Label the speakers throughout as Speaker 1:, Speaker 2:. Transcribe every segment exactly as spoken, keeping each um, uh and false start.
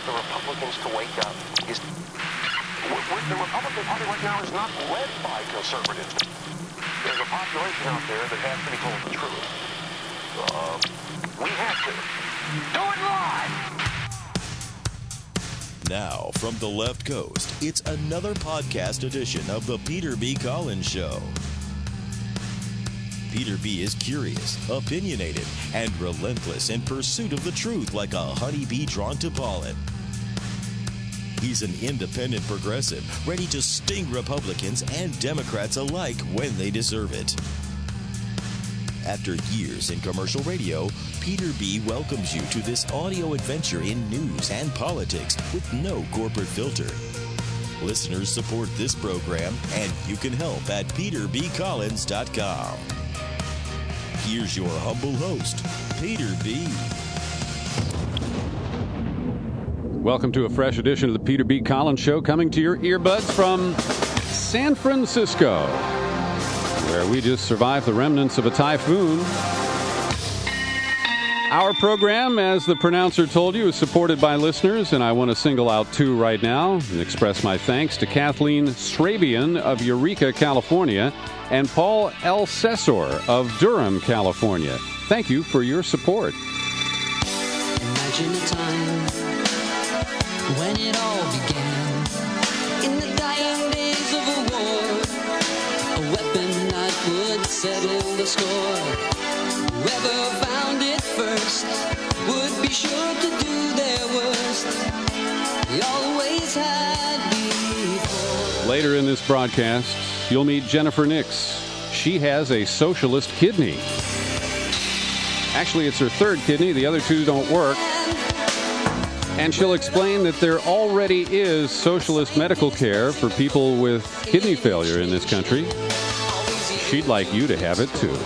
Speaker 1: the Republicans to wake up is the Republican Party right now is not led by conservatives. There's a population out there that has to be told the truth. Uh, we have to. Do it live!
Speaker 2: Now, from the left coast, it's another podcast edition of The Peter B. Collins Show. Peter B. is curious, opinionated, and relentless in pursuit of the truth like a honeybee drawn to pollen. He's an independent progressive, ready to sting Republicans and Democrats alike when they deserve it. After years in commercial radio, Peter B. welcomes you to this audio adventure in news and politics with no corporate filter. Listeners support this program, and you can help at peter b collins dot com. Here's your humble host, Peter B.
Speaker 3: Welcome to a fresh edition of the Peter B. Collins Show, coming to your earbuds from San Francisco, where we just survived the remnants of a typhoon. Our program, as the pronouncer told you, is supported by listeners, and I want to single out two right now and express my thanks to Kathleen Srabian of Eureka, California, and Paul L. Cesor of Durham, California. Thank you for your support.
Speaker 4: Imagine a time when it all began, in the dying days of a war, a weapon that would settle the score. Whoever found it first would be sure to do their worst. They always had before.
Speaker 3: Later in this broadcast, you'll meet Jennifer Nix. She has a socialist kidney. Actually, it's her third kidney. The other two don't work. And she'll explain that there already is socialist medical care for people with kidney failure in this country. She'd like you to have it, too.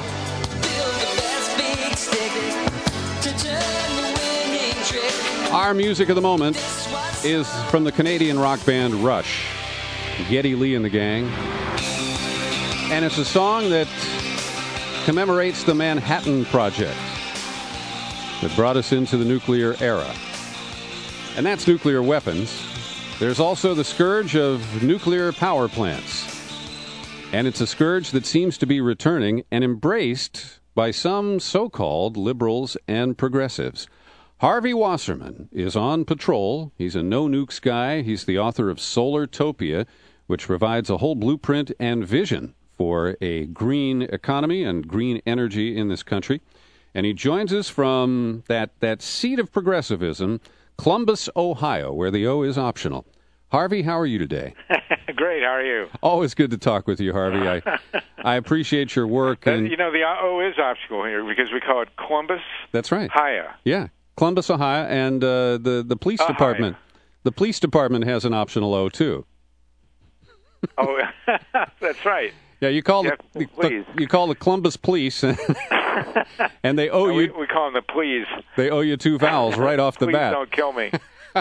Speaker 3: Our music of the moment is from the Canadian rock band Rush, Geddy Lee and the Gang. And it's a song that commemorates the Manhattan Project that brought us into the nuclear era. And that's nuclear weapons. There's also the scourge of nuclear power plants. And it's a scourge that seems to be returning and embraced by some so-called liberals and progressives. Harvey Wasserman is on patrol. He's a no-nukes guy. He's the author of Solartopia, which provides a whole blueprint and vision for a green economy and green energy in this country. And he joins us from that, that seat of progressivism, Columbus, Ohio, where the O is optional. Harvey, how are you today?
Speaker 5: Great, how are you?
Speaker 3: Always good to talk with you, Harvey. I I appreciate your work. And
Speaker 5: you know, the O is optional here because we call it Columbus.
Speaker 3: That's right.
Speaker 5: Ohio.
Speaker 3: Yeah, Columbus, Ohio, and uh, the, the police
Speaker 5: Ohio.
Speaker 3: department. The police department has an optional O, too.
Speaker 5: Oh, that's right.
Speaker 3: Yeah, you call
Speaker 5: yes,
Speaker 3: the,
Speaker 5: please.
Speaker 3: the you call the Columbus Police, and they owe
Speaker 5: no,
Speaker 3: you.
Speaker 5: We, we call them the please.
Speaker 3: They owe you two vowels right off the
Speaker 5: please
Speaker 3: bat.
Speaker 5: Don't kill me.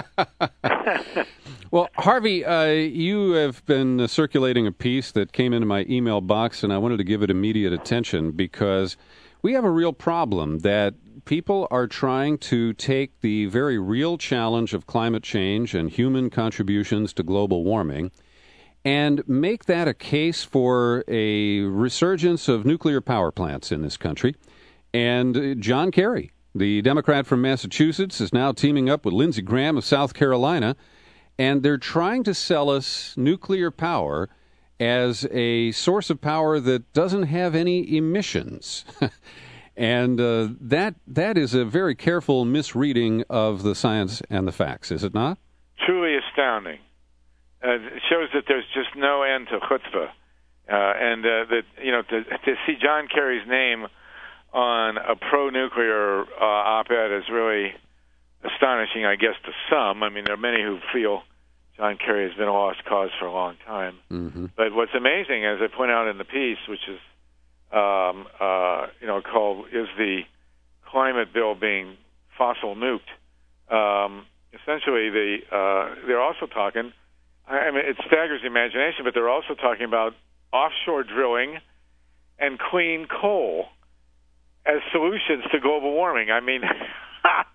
Speaker 3: Well, Harvey, uh, you have been uh, circulating a piece that came into my email box, and I wanted to give it immediate attention because we have a real problem that people are trying to take the very real challenge of climate change and human contributions to global warming and make that a case for a resurgence of nuclear power plants in this country. And John Kerry, the Democrat from Massachusetts, is now teaming up with Lindsey Graham of South Carolina, and they're trying to sell us nuclear power as a source of power that doesn't have any emissions. And uh, that that is a very careful misreading of the science and the facts, is it not?
Speaker 5: Truly astounding. Uh, it shows that there's just no end to chutzpah. Uh, and uh, that, you know, to, to see John Kerry's name on a pro-nuclear uh, op-ed is really astonishing, I guess, to some. I mean, there are many who feel John Kerry has been a lost cause for a long time.
Speaker 3: Mm-hmm.
Speaker 5: But what's amazing, as I point out in the piece, which is, um, uh, you know, called "Is the Climate Bill Being Fossil Nuked?" Um, essentially, the uh, they're also talking. I mean, it staggers the imagination, but they're also talking about offshore drilling and clean coal as solutions to global warming. I mean,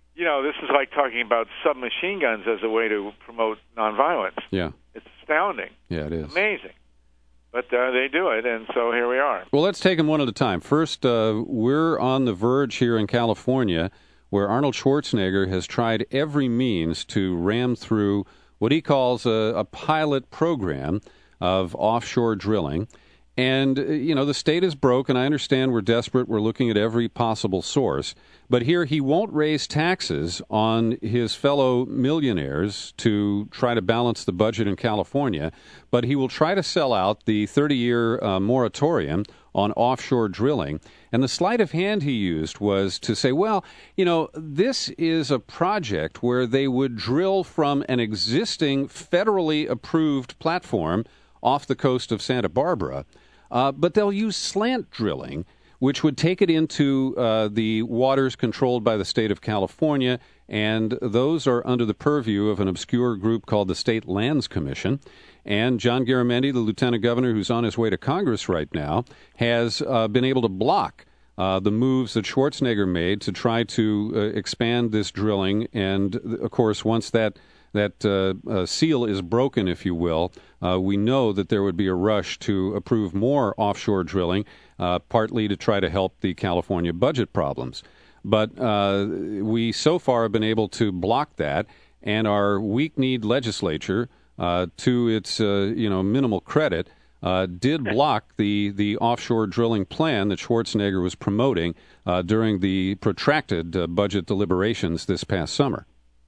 Speaker 5: you know, this is like talking about submachine guns as a way to promote nonviolence.
Speaker 3: Yeah.
Speaker 5: It's astounding.
Speaker 3: Yeah, it is.
Speaker 5: Amazing. But uh, they do it, and so here we are.
Speaker 3: Well, let's take them one at a time. First, uh, we're on the verge here in California where Arnold Schwarzenegger has tried every means to ram through what he calls a, a pilot program of offshore drilling. And, uh, you know, the state is broke, and I understand we're desperate. We're looking at every possible source. But here he won't raise taxes on his fellow millionaires to try to balance the budget in California, but he will try to sell out the thirty-year uh, moratorium on offshore drilling. And the sleight of hand he used was to say, well, you know, this is a project where they would drill from an existing federally approved platform off the coast of Santa Barbara. Uh, but they'll use slant drilling, which would take it into uh, the waters controlled by the state of California, and those are under the purview of an obscure group called the State Lands Commission. And John Garamendi, the lieutenant governor who's on his way to Congress right now, has uh, been able to block uh, the moves that Schwarzenegger made to try to uh, expand this drilling. And, of course, once that that uh, uh, seal is broken, if you will, uh, we know that there would be a rush to approve more offshore drilling, uh, partly to try to help the California budget problems. But uh, we so far have been able to block that, and our weak-kneed legislature, uh, to its uh, you know minimal credit, uh, did block the, the offshore drilling plan that Schwarzenegger was promoting uh, during the protracted uh, budget deliberations this past summer.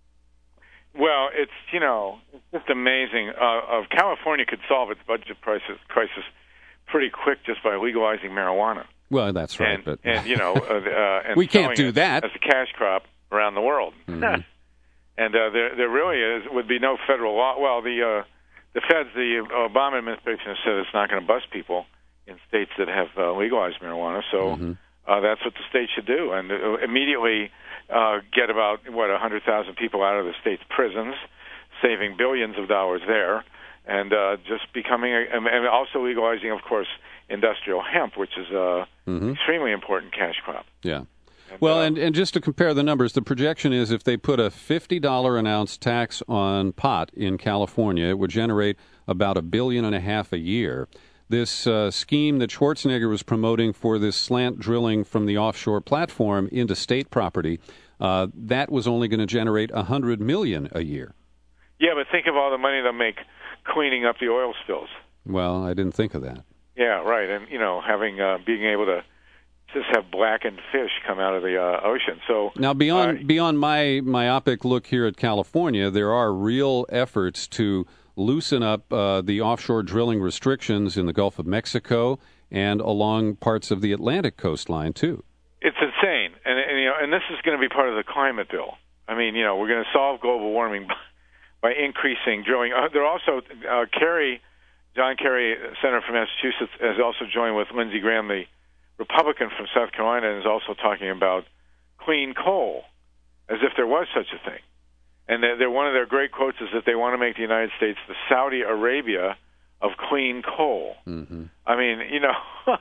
Speaker 5: Well, it's, you know, it's just amazing. Uh, of California could solve its budget crisis, crisis pretty quick just by legalizing marijuana.
Speaker 3: Well, that's right.
Speaker 5: And,
Speaker 3: but
Speaker 5: and you know, uh, uh, and
Speaker 3: we can't do
Speaker 5: it
Speaker 3: that
Speaker 5: as a cash crop around the world.
Speaker 3: Mm-hmm.
Speaker 5: And uh, there, there really is would be no federal law. Well, the uh, the feds, the Obama administration has said it's not going to bust people in states that have uh, legalized marijuana. So
Speaker 3: mm-hmm.
Speaker 5: uh, that's what the state should do, and uh, immediately. Uh, get about, what, one hundred thousand people out of the state's prisons, saving billions of dollars there, and uh, just becoming, a, and also legalizing, of course, industrial hemp, which is a mm-hmm. extremely important cash crop.
Speaker 3: Yeah.
Speaker 5: And,
Speaker 3: well,
Speaker 5: uh,
Speaker 3: and, and just to compare the numbers, the projection is if they put a fifty dollars an ounce tax on pot in California, it would generate about a billion and a half a year. This uh, scheme that Schwarzenegger was promoting for this slant drilling from the offshore platform into state property, uh, that was only going to generate one hundred million dollars a year.
Speaker 5: Yeah, but think of all the money they'll make cleaning up the oil spills.
Speaker 3: Well, I didn't think of that.
Speaker 5: Yeah, right, and, you know, having uh, being able to just have blackened fish come out of the uh, ocean. So
Speaker 3: now, beyond
Speaker 5: uh,
Speaker 3: beyond my myopic look here at California, there are real efforts to loosen up uh, the offshore drilling restrictions in the Gulf of Mexico and along parts of the Atlantic coastline, too.
Speaker 5: It's insane. And, and, you know, and this is going to be part of the climate bill. I mean, you know, we're going to solve global warming by, by increasing drilling. Uh, they're also, uh, Kerry, John Kerry, Senator from Massachusetts, has also joined with Lindsey Graham, the Republican from South Carolina, and is also talking about clean coal, as if there was such a thing. And they're, they're, one of their great quotes is that they want to make the United States the Saudi Arabia of clean coal.
Speaker 3: Mm-hmm.
Speaker 5: I mean, you know,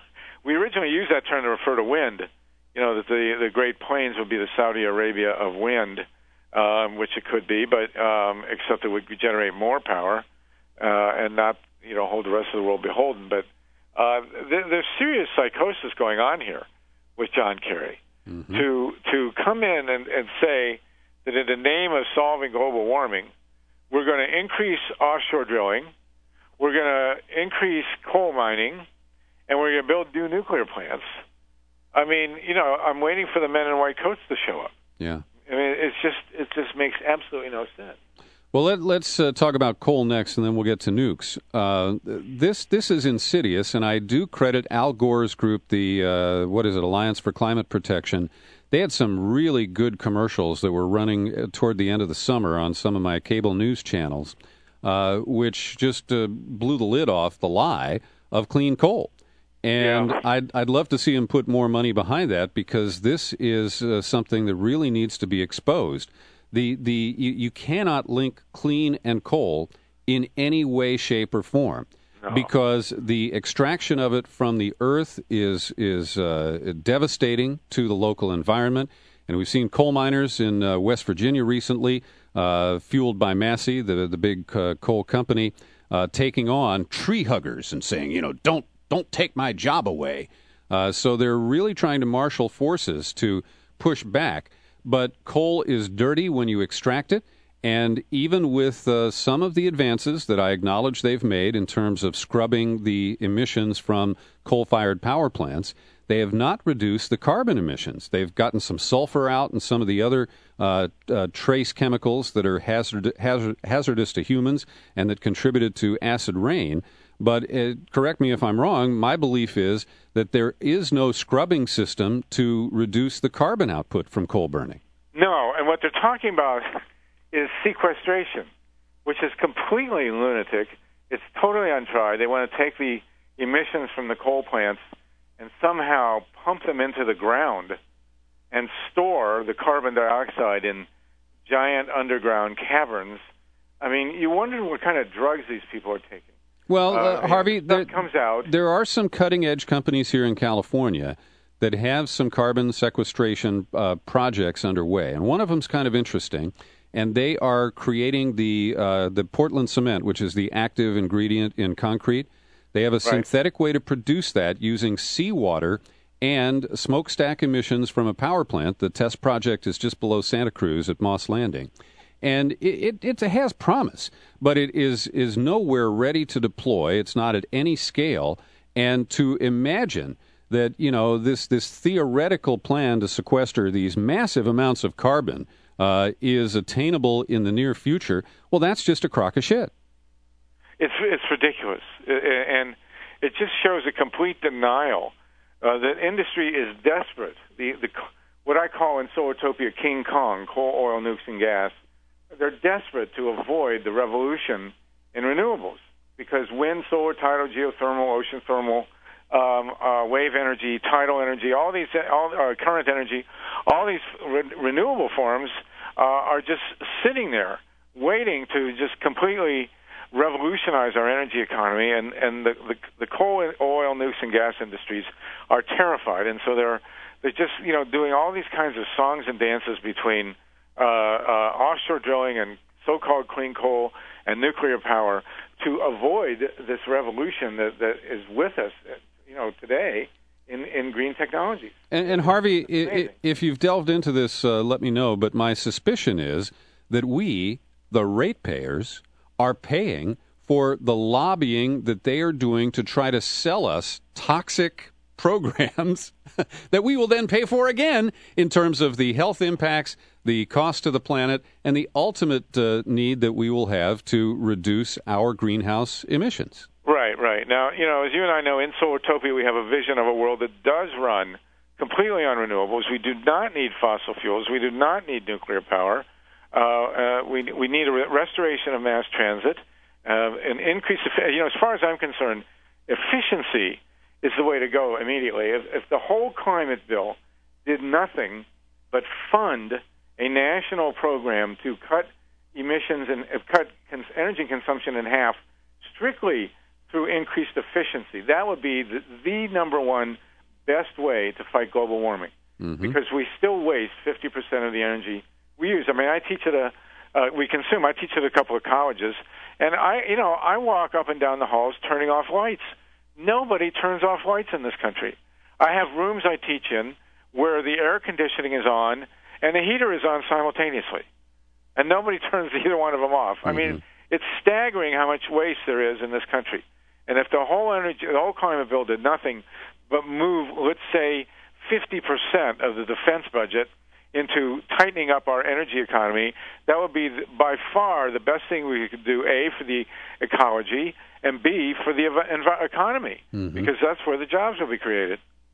Speaker 5: we originally used that term to refer to wind, you know, that the, the Great Plains would be the Saudi Arabia of wind, um, which it could be, but um, except it would generate more power uh, and not, you know, hold the rest of the world beholden. But uh, there, there's serious psychosis going on here with John Kerry mm-hmm. to to come in and, and say that in the name of solving global warming, we're going to increase offshore drilling, we're going to increase coal mining, and we're going to build new nuclear plants. I mean, you know, I'm waiting for the men in white coats to show up.
Speaker 3: Yeah.
Speaker 5: I mean, it's just it just makes absolutely no sense.
Speaker 3: Well, let, let's uh, talk about coal next, and then we'll get to nukes. Uh, this this is insidious, and I do credit Al Gore's group, the uh, what is it, Alliance for Climate Protection. They had some really good commercials that were running toward the end of the summer on some of my cable news channels, uh, which just uh, blew the lid off the lie of clean coal. And
Speaker 5: yeah.
Speaker 3: I'd, I'd love to see him put more money behind that, because this is uh, something that really needs to be exposed. The the you, you cannot link clean and coal in any way, shape, or form. No. Because the extraction of it from the earth is is uh, devastating to the local environment. And we've seen coal miners in uh, West Virginia recently, uh, fueled by Massey, the the big uh, coal company, uh, taking on tree huggers and saying, you know, don't don't take my job away. Uh, so they're really trying to marshal forces to push back. But coal is dirty when you extract it. And even with uh, some of the advances that I acknowledge they've made in terms of scrubbing the emissions from coal-fired power plants, they have not reduced the carbon emissions. They've gotten some sulfur out and some of the other uh, uh, trace chemicals that are hazard, hazard, hazardous to humans and that contributed to acid rain. But uh, correct me if I'm wrong, my belief is that there is no scrubbing system to reduce the carbon output from coal burning.
Speaker 5: No, and what they're talking about is sequestration, which is completely lunatic. It's totally untried. They want to take the emissions from the coal plants and somehow pump them into the ground and store the carbon dioxide in giant underground caverns. I mean, you wonder what kind of drugs these people are taking.
Speaker 3: Well, uh,
Speaker 5: uh,
Speaker 3: Harvey, there,
Speaker 5: comes out.
Speaker 3: there are some cutting-edge companies here in California that have some carbon sequestration uh, projects underway, and one of them's kind of interesting. And they are creating the uh, the Portland cement, which is the active ingredient in concrete. They have a right. synthetic way to produce that using seawater and smokestack emissions from a power plant. The test project is just below Santa Cruz at Moss Landing. And it, it, it has promise, but it is, is nowhere ready to deploy. It's not at any scale. And to imagine that, you know, this, this theoretical plan to sequester these massive amounts of carbon Uh, is attainable in the near future, well, that's just a crock of shit.
Speaker 5: It's it's ridiculous, and it just shows a complete denial uh, that industry is desperate. The the what I call in Solartopia King Kong, coal, oil, nukes, and gas. They're desperate to avoid the revolution in renewables because wind, solar, tidal, geothermal, ocean thermal, um, uh, wave energy, tidal energy, all these, all uh, current energy, all these re- renewable forms uh, are just sitting there waiting to just completely revolutionize our energy economy, and, and the, the, the coal, oil, nukes, and gas industries are terrified, and so they're they're just you know doing all these kinds of songs and dances between uh, uh, offshore drilling and so-called clean coal and nuclear power to avoid this revolution that, that is with us, you know, today in, in green technologies.
Speaker 3: And, and Harvey, I, if you've delved into this, uh, let me know. But my suspicion is that we, the ratepayers, are paying for the lobbying that they are doing to try to sell us toxic programs that we will then pay for again in terms of the health impacts, the cost to the planet, and the ultimate uh, need that we will have to reduce our greenhouse emissions.
Speaker 5: Right, right. Now, you know, as you and I know, in Solartopia, we have a vision of a world that does run completely on renewables. We do not need fossil fuels. We do not need nuclear power. Uh, uh, we we need a re- restoration of mass transit, uh, an increase. Of, you know, as far as I'm concerned, efficiency is the way to go immediately. If, if the whole climate bill did nothing but fund a national program to cut emissions and uh, cut cons- energy consumption in half strictly through increased efficiency, that would be the, the number one best way to fight global warming, mm-hmm. because we still waste fifty percent of the energy we use. I mean, I teach at a, uh, we consume, I teach at a couple of colleges, and I, you know, I walk up and down the halls turning off lights. Nobody turns off lights in this country. I have rooms I teach in where the air conditioning is on and the heater is on simultaneously, and nobody turns either one of them off. Mm-hmm. I mean, it's staggering how much waste there is in this country. And if the whole energy, the whole climate bill did nothing but move, let's say, fifty percent of the defense budget into tightening up our energy economy, that would be by far the best thing we could do, A, for the ecology, and B, for the ev- economy, mm-hmm. because that's where the jobs will be created.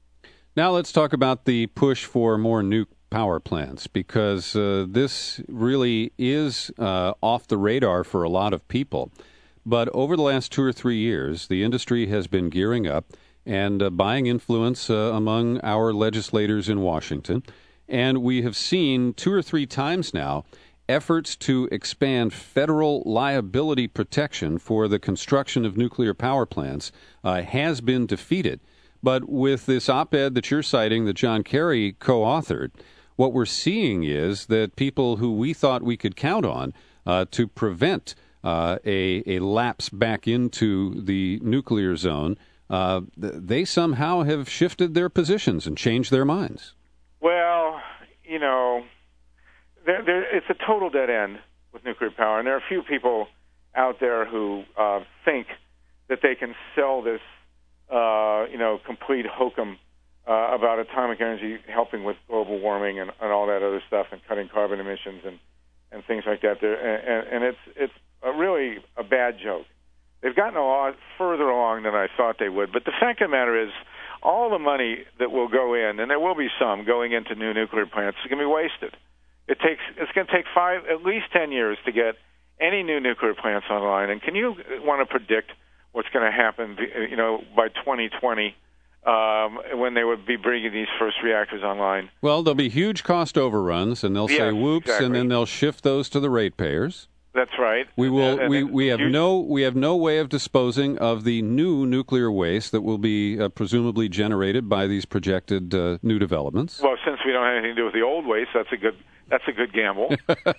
Speaker 3: Now let's talk about the push for more nuke power plants, because uh, this really is uh, off the radar for a lot of people. But over the last two or three years, the industry has been gearing up and uh, buying influence uh, among our legislators in Washington. And we have seen two or three times now efforts to expand federal liability protection for the construction of nuclear power plants uh, has been defeated. But with this op-ed that you're citing that John Kerry co-authored, what we're seeing is that people who we thought we could count on uh, to prevent uh, a, a lapse back into the nuclear zone, uh, they somehow have shifted their positions and changed their minds.
Speaker 5: Well, you know, there, there, it's a total dead end with nuclear power, and there are a few people out there who uh, think that they can sell this, uh, you know, complete hokum uh, about atomic energy helping with global warming and, and all that other stuff, and cutting carbon emissions and, and things like that. There, and, and it's it's a really a bad joke. They've gotten a lot further along than I thought they would. But the fact of the matter is, all the money that will go in, and there will be some going into new nuclear plants, is going to be wasted. It takes it's going to take five, at least ten years to get any new nuclear plants online. And can you want to predict what's going to happen, you know, by twenty twenty um, when they would be bringing these first reactors online?
Speaker 3: Well, there'll be huge cost overruns, and they'll
Speaker 5: yes,
Speaker 3: say whoops,
Speaker 5: exactly.
Speaker 3: and then they'll shift those to the ratepayers.
Speaker 5: That's right.
Speaker 3: We will.
Speaker 5: And,
Speaker 3: we,
Speaker 5: and
Speaker 3: we have
Speaker 5: you,
Speaker 3: no. We have no way of disposing of the new nuclear waste that will be uh, presumably generated by these projected uh, new developments.
Speaker 5: Well, since we don't have anything to do with the old waste, that's a good. That's a good gamble.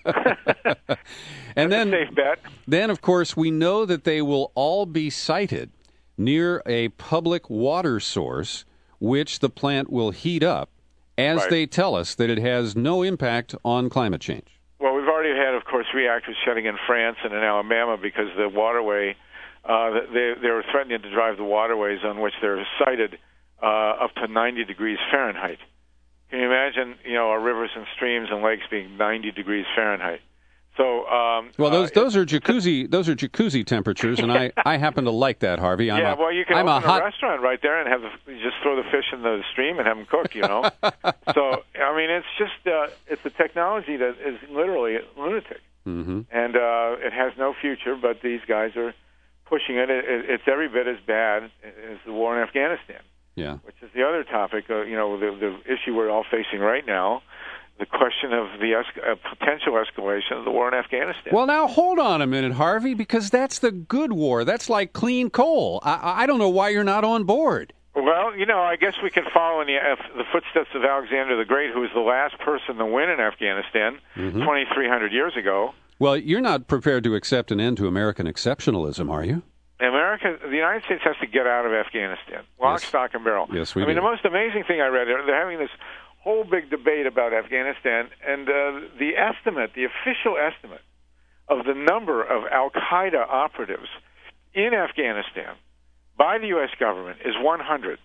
Speaker 3: And then,
Speaker 5: a safe bet.
Speaker 3: Then, of course, we know that they will all be sited near a public water source, which the plant will heat up, as
Speaker 5: right.
Speaker 3: they tell us that it has no impact on climate change.
Speaker 5: Well, we've already had, of course, reactors shutting in France and in Alabama because the waterway, uh, they, they were threatening to drive the waterways on which they're sited uh, up to ninety degrees Fahrenheit. Can you imagine, you know, our rivers and streams and lakes being ninety degrees Fahrenheit? So, um,
Speaker 3: well, those
Speaker 5: uh,
Speaker 3: those are jacuzzi those are jacuzzi temperatures, and I, I happen to like that, Harvey. I'm
Speaker 5: yeah,
Speaker 3: a,
Speaker 5: well, you can
Speaker 3: I'm
Speaker 5: open
Speaker 3: a, hot...
Speaker 5: a restaurant right there and have the, you just throw the fish in the stream and have them cook. You know, so I mean, it's just uh, it's a technology that is literally lunatic,
Speaker 3: mm-hmm.
Speaker 5: and uh, it has no future. But these guys are pushing it. it. It's every bit as bad as the war in Afghanistan.
Speaker 3: Yeah,
Speaker 5: which is the other topic. Uh, you know, the, the issue we're all facing right now. The question of the es- uh, potential escalation of the war in Afghanistan.
Speaker 3: Well, now, hold on a minute, Harvey, because that's the good war. That's like clean coal. I, I don't know why you're not on board.
Speaker 5: Well, you know, I guess we can follow in the, uh, the footsteps of Alexander the Great, who was the last person to win in Afghanistan mm-hmm. twenty-three hundred years ago.
Speaker 3: Well, you're not prepared to accept an end to American exceptionalism, are you?
Speaker 5: America, the United States has to get out of Afghanistan. Lock,
Speaker 3: yes.
Speaker 5: stock, and barrel.
Speaker 3: Yes, we
Speaker 5: I
Speaker 3: do.
Speaker 5: mean, the most amazing thing I read, they're having this whole big debate about Afghanistan, and uh, the estimate, the official estimate of the number of al-Qaeda operatives in Afghanistan by the U S government is one hundred.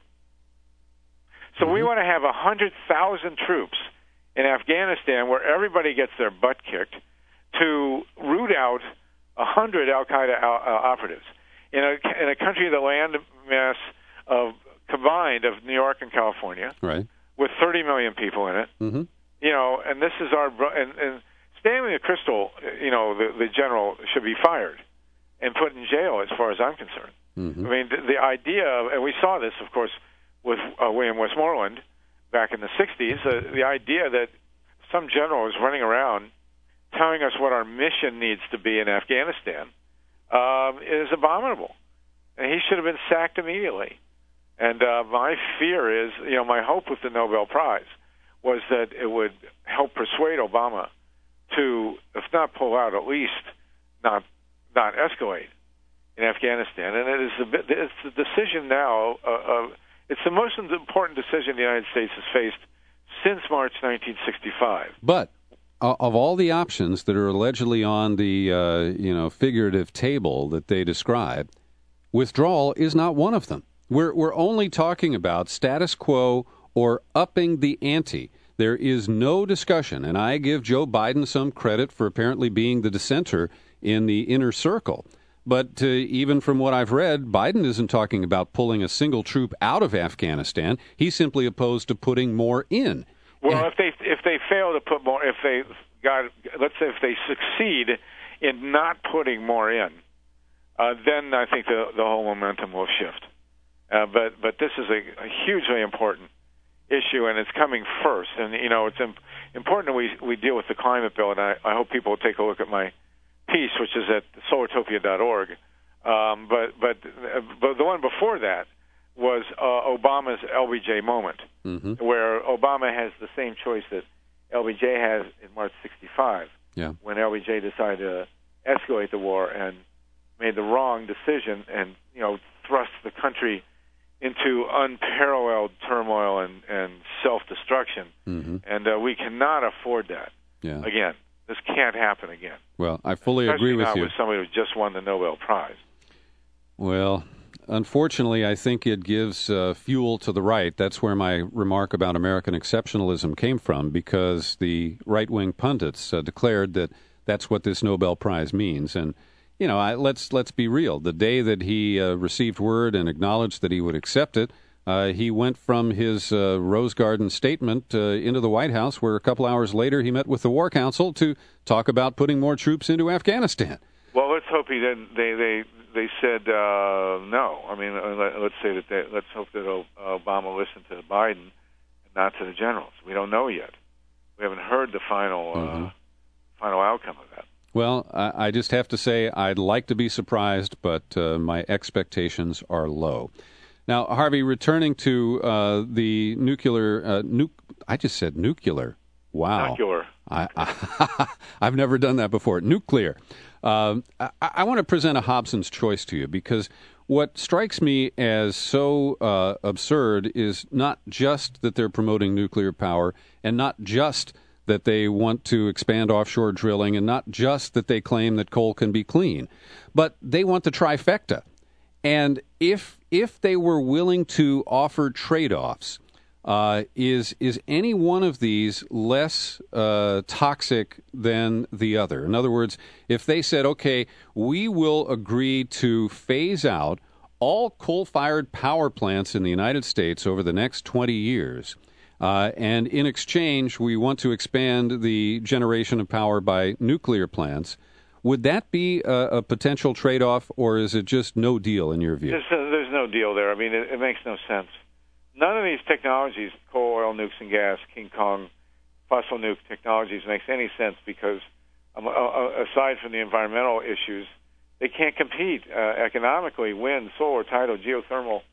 Speaker 5: So mm-hmm. we want to have one hundred thousand troops in Afghanistan where everybody gets their butt kicked to root out one hundred al-Qaeda uh, operatives. In a, in a country, the land mass of combined of New York and California,
Speaker 3: right,
Speaker 5: with thirty million people in it,
Speaker 3: mm-hmm.
Speaker 5: you know, and this is our and, and Stanley Crystal, you know, the, the general should be fired and put in jail, as far as I'm concerned.
Speaker 3: Mm-hmm.
Speaker 5: I mean, the, the idea, of, and we saw this, of course, with uh, William Westmoreland back in the sixties. Uh, the idea that some general is running around telling us what our mission needs to be in Afghanistan um, is abominable, and he should have been sacked immediately. And uh, my fear is, you know, my hope with the Nobel Prize was that it would help persuade Obama to, if not pull out, at least not not escalate in Afghanistan. And it is the, it's the decision now. Uh, uh, it's the most important decision the United States has faced since March nineteen sixty-five.
Speaker 3: But uh, of all the options that are allegedly on the uh, you know figurative table that they describe, withdrawal is not one of them. We're we're only talking about status quo or upping the ante. There is no discussion, and I give Joe Biden some credit for apparently being the dissenter in the inner circle. But uh, even from what I've read, Biden isn't talking about pulling a single troop out of Afghanistan. He's simply opposed to putting more in.
Speaker 5: Well,
Speaker 3: and,
Speaker 5: if they if they fail to put more, if they got, let's say if they succeed in not putting more in, uh, then I think the the whole momentum will shift. Uh, but but this is a, a hugely important issue, and it's coming first. And you know, it's imp- important that we we deal with the climate bill. And I, I hope people will take a look at my piece, which is at solartopia dot org. Um, but but but the one before that was uh, Obama's L B J moment,
Speaker 3: mm-hmm.
Speaker 5: where Obama has the same choice that L B J has in March sixty-five,
Speaker 3: Yeah.
Speaker 5: when L B J decided to escalate the war and made the wrong decision and, you know, thrust the country into unparalleled turmoil and, and self-destruction.
Speaker 3: Mm-hmm.
Speaker 5: And uh, we cannot afford that.
Speaker 3: Yeah.
Speaker 5: Again, this can't happen again.
Speaker 3: Well, I fully
Speaker 5: Especially
Speaker 3: agree with
Speaker 5: not
Speaker 3: you.
Speaker 5: with somebody who just won the Nobel Prize.
Speaker 3: Well, unfortunately, I think it gives uh, fuel to the right. That's where my remark about American exceptionalism came from, because the right-wing pundits uh, declared that that's what this Nobel Prize means. And, you know, I, let's let's be real. The day that he uh, received word and acknowledged that he would accept it, uh, he went from his uh, Rose Garden statement uh, into the White House, where a couple hours later he met with the War Council to talk about putting more troops into Afghanistan.
Speaker 5: Well, let's hope he didn't. They they they said uh, no. I mean, uh, let's say that they, let's hope that Obama listened to Biden and not to the generals. We don't know yet. We haven't heard the final
Speaker 3: Mm-hmm.
Speaker 5: uh, final outcome of that.
Speaker 3: Well, I, I just have to say I'd like to be surprised, but uh, my expectations are low. Now, Harvey, returning to uh, the nuclear, uh, nu- I just said nuclear. Wow.
Speaker 5: Nuclear.
Speaker 3: I, I, I've never done that before. Nuclear. Um, I, I want to present a Hobson's choice to you, because what strikes me as so uh, absurd is not just that they're promoting nuclear power, and not just that they want to expand offshore drilling, and not just that they claim that coal can be clean, but they want the trifecta. And if if they were willing to offer trade-offs, uh, is is any one of these less uh, toxic than the other? In other words, if they said, okay, we will agree to phase out all coal-fired power plants in the United States over the next twenty years, uh, and in exchange, we want to expand the generation of power by nuclear plants, would that be a, a potential trade-off, or is it just no deal in your view?
Speaker 5: There's, uh, there's no deal there. I mean, it, it makes no sense. None of these technologies, coal, oil, nukes, and gas, King Kong, fossil nuke technologies, makes any sense because, um, uh, aside from the environmental issues, they can't compete uh, economically. Wind, solar, tidal, geothermal,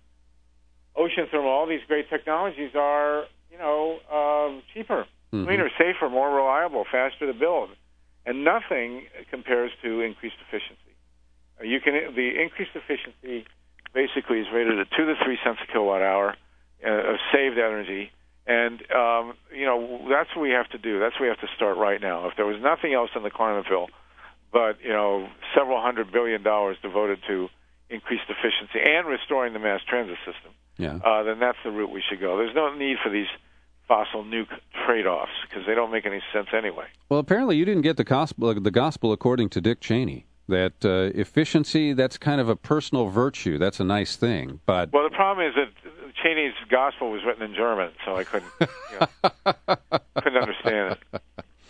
Speaker 5: ocean thermal, all these great technologies are, you know, uh, cheaper,
Speaker 3: Mm-hmm.
Speaker 5: cleaner, safer, more reliable, faster to build. And nothing compares to increased efficiency. Uh, you can the increased efficiency basically is rated at two to three cents a kilowatt hour uh, of saved energy, and um, you know that's what we have to do. That's what we have to start right now. If there was nothing else in the climate bill, but you know several hundred billion dollars devoted to increased efficiency and restoring the mass transit system,
Speaker 3: Yeah.
Speaker 5: uh, then that's the route we should go. There's no need for these fossil nuke trade-offs because they don't make any sense anyway.
Speaker 3: Well, apparently you didn't get the gospel, the gospel according to Dick Cheney, that uh, efficiency, that's kind of a personal virtue. That's a nice thing. But
Speaker 5: Well, the problem is that Cheney's gospel was written in German, so I couldn't, you know, couldn't understand it.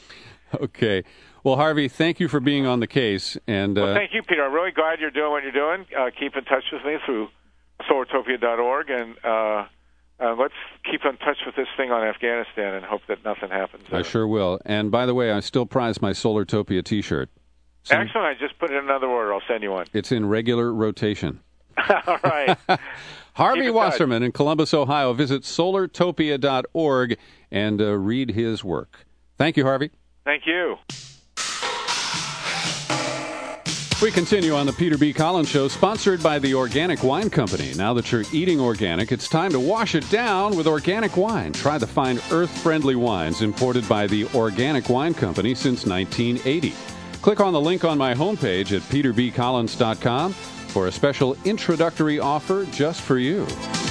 Speaker 3: Okay. Well, Harvey, thank you for being on the case. And uh,
Speaker 5: Well, thank you, Peter. I'm really glad you're doing what you're doing. Uh, keep in touch with me through solartopia dot org, and uh, uh, let's keep in touch with this thing on Afghanistan and hope that nothing happens.
Speaker 3: I sure will. And by the way, I still prize my Solartopia T-shirt. So
Speaker 5: Excellent. I just put in another order. I'll send you one.
Speaker 3: it's in regular rotation.
Speaker 5: All right.
Speaker 3: Harvey
Speaker 5: Keep in touch.
Speaker 3: Wasserman in Columbus, Ohio. Visit solartopia dot org and uh, read his work. Thank you, Harvey.
Speaker 5: Thank you.
Speaker 3: We continue on the Peter B. Collins Show, sponsored by the Organic Wine Company. Now that you're eating organic, it's time to wash it down with organic wine. Try the fine earth-friendly wines imported by the Organic Wine Company since nineteen eighty. Click on the link on my homepage at peter b collins dot com for a special introductory offer just for you.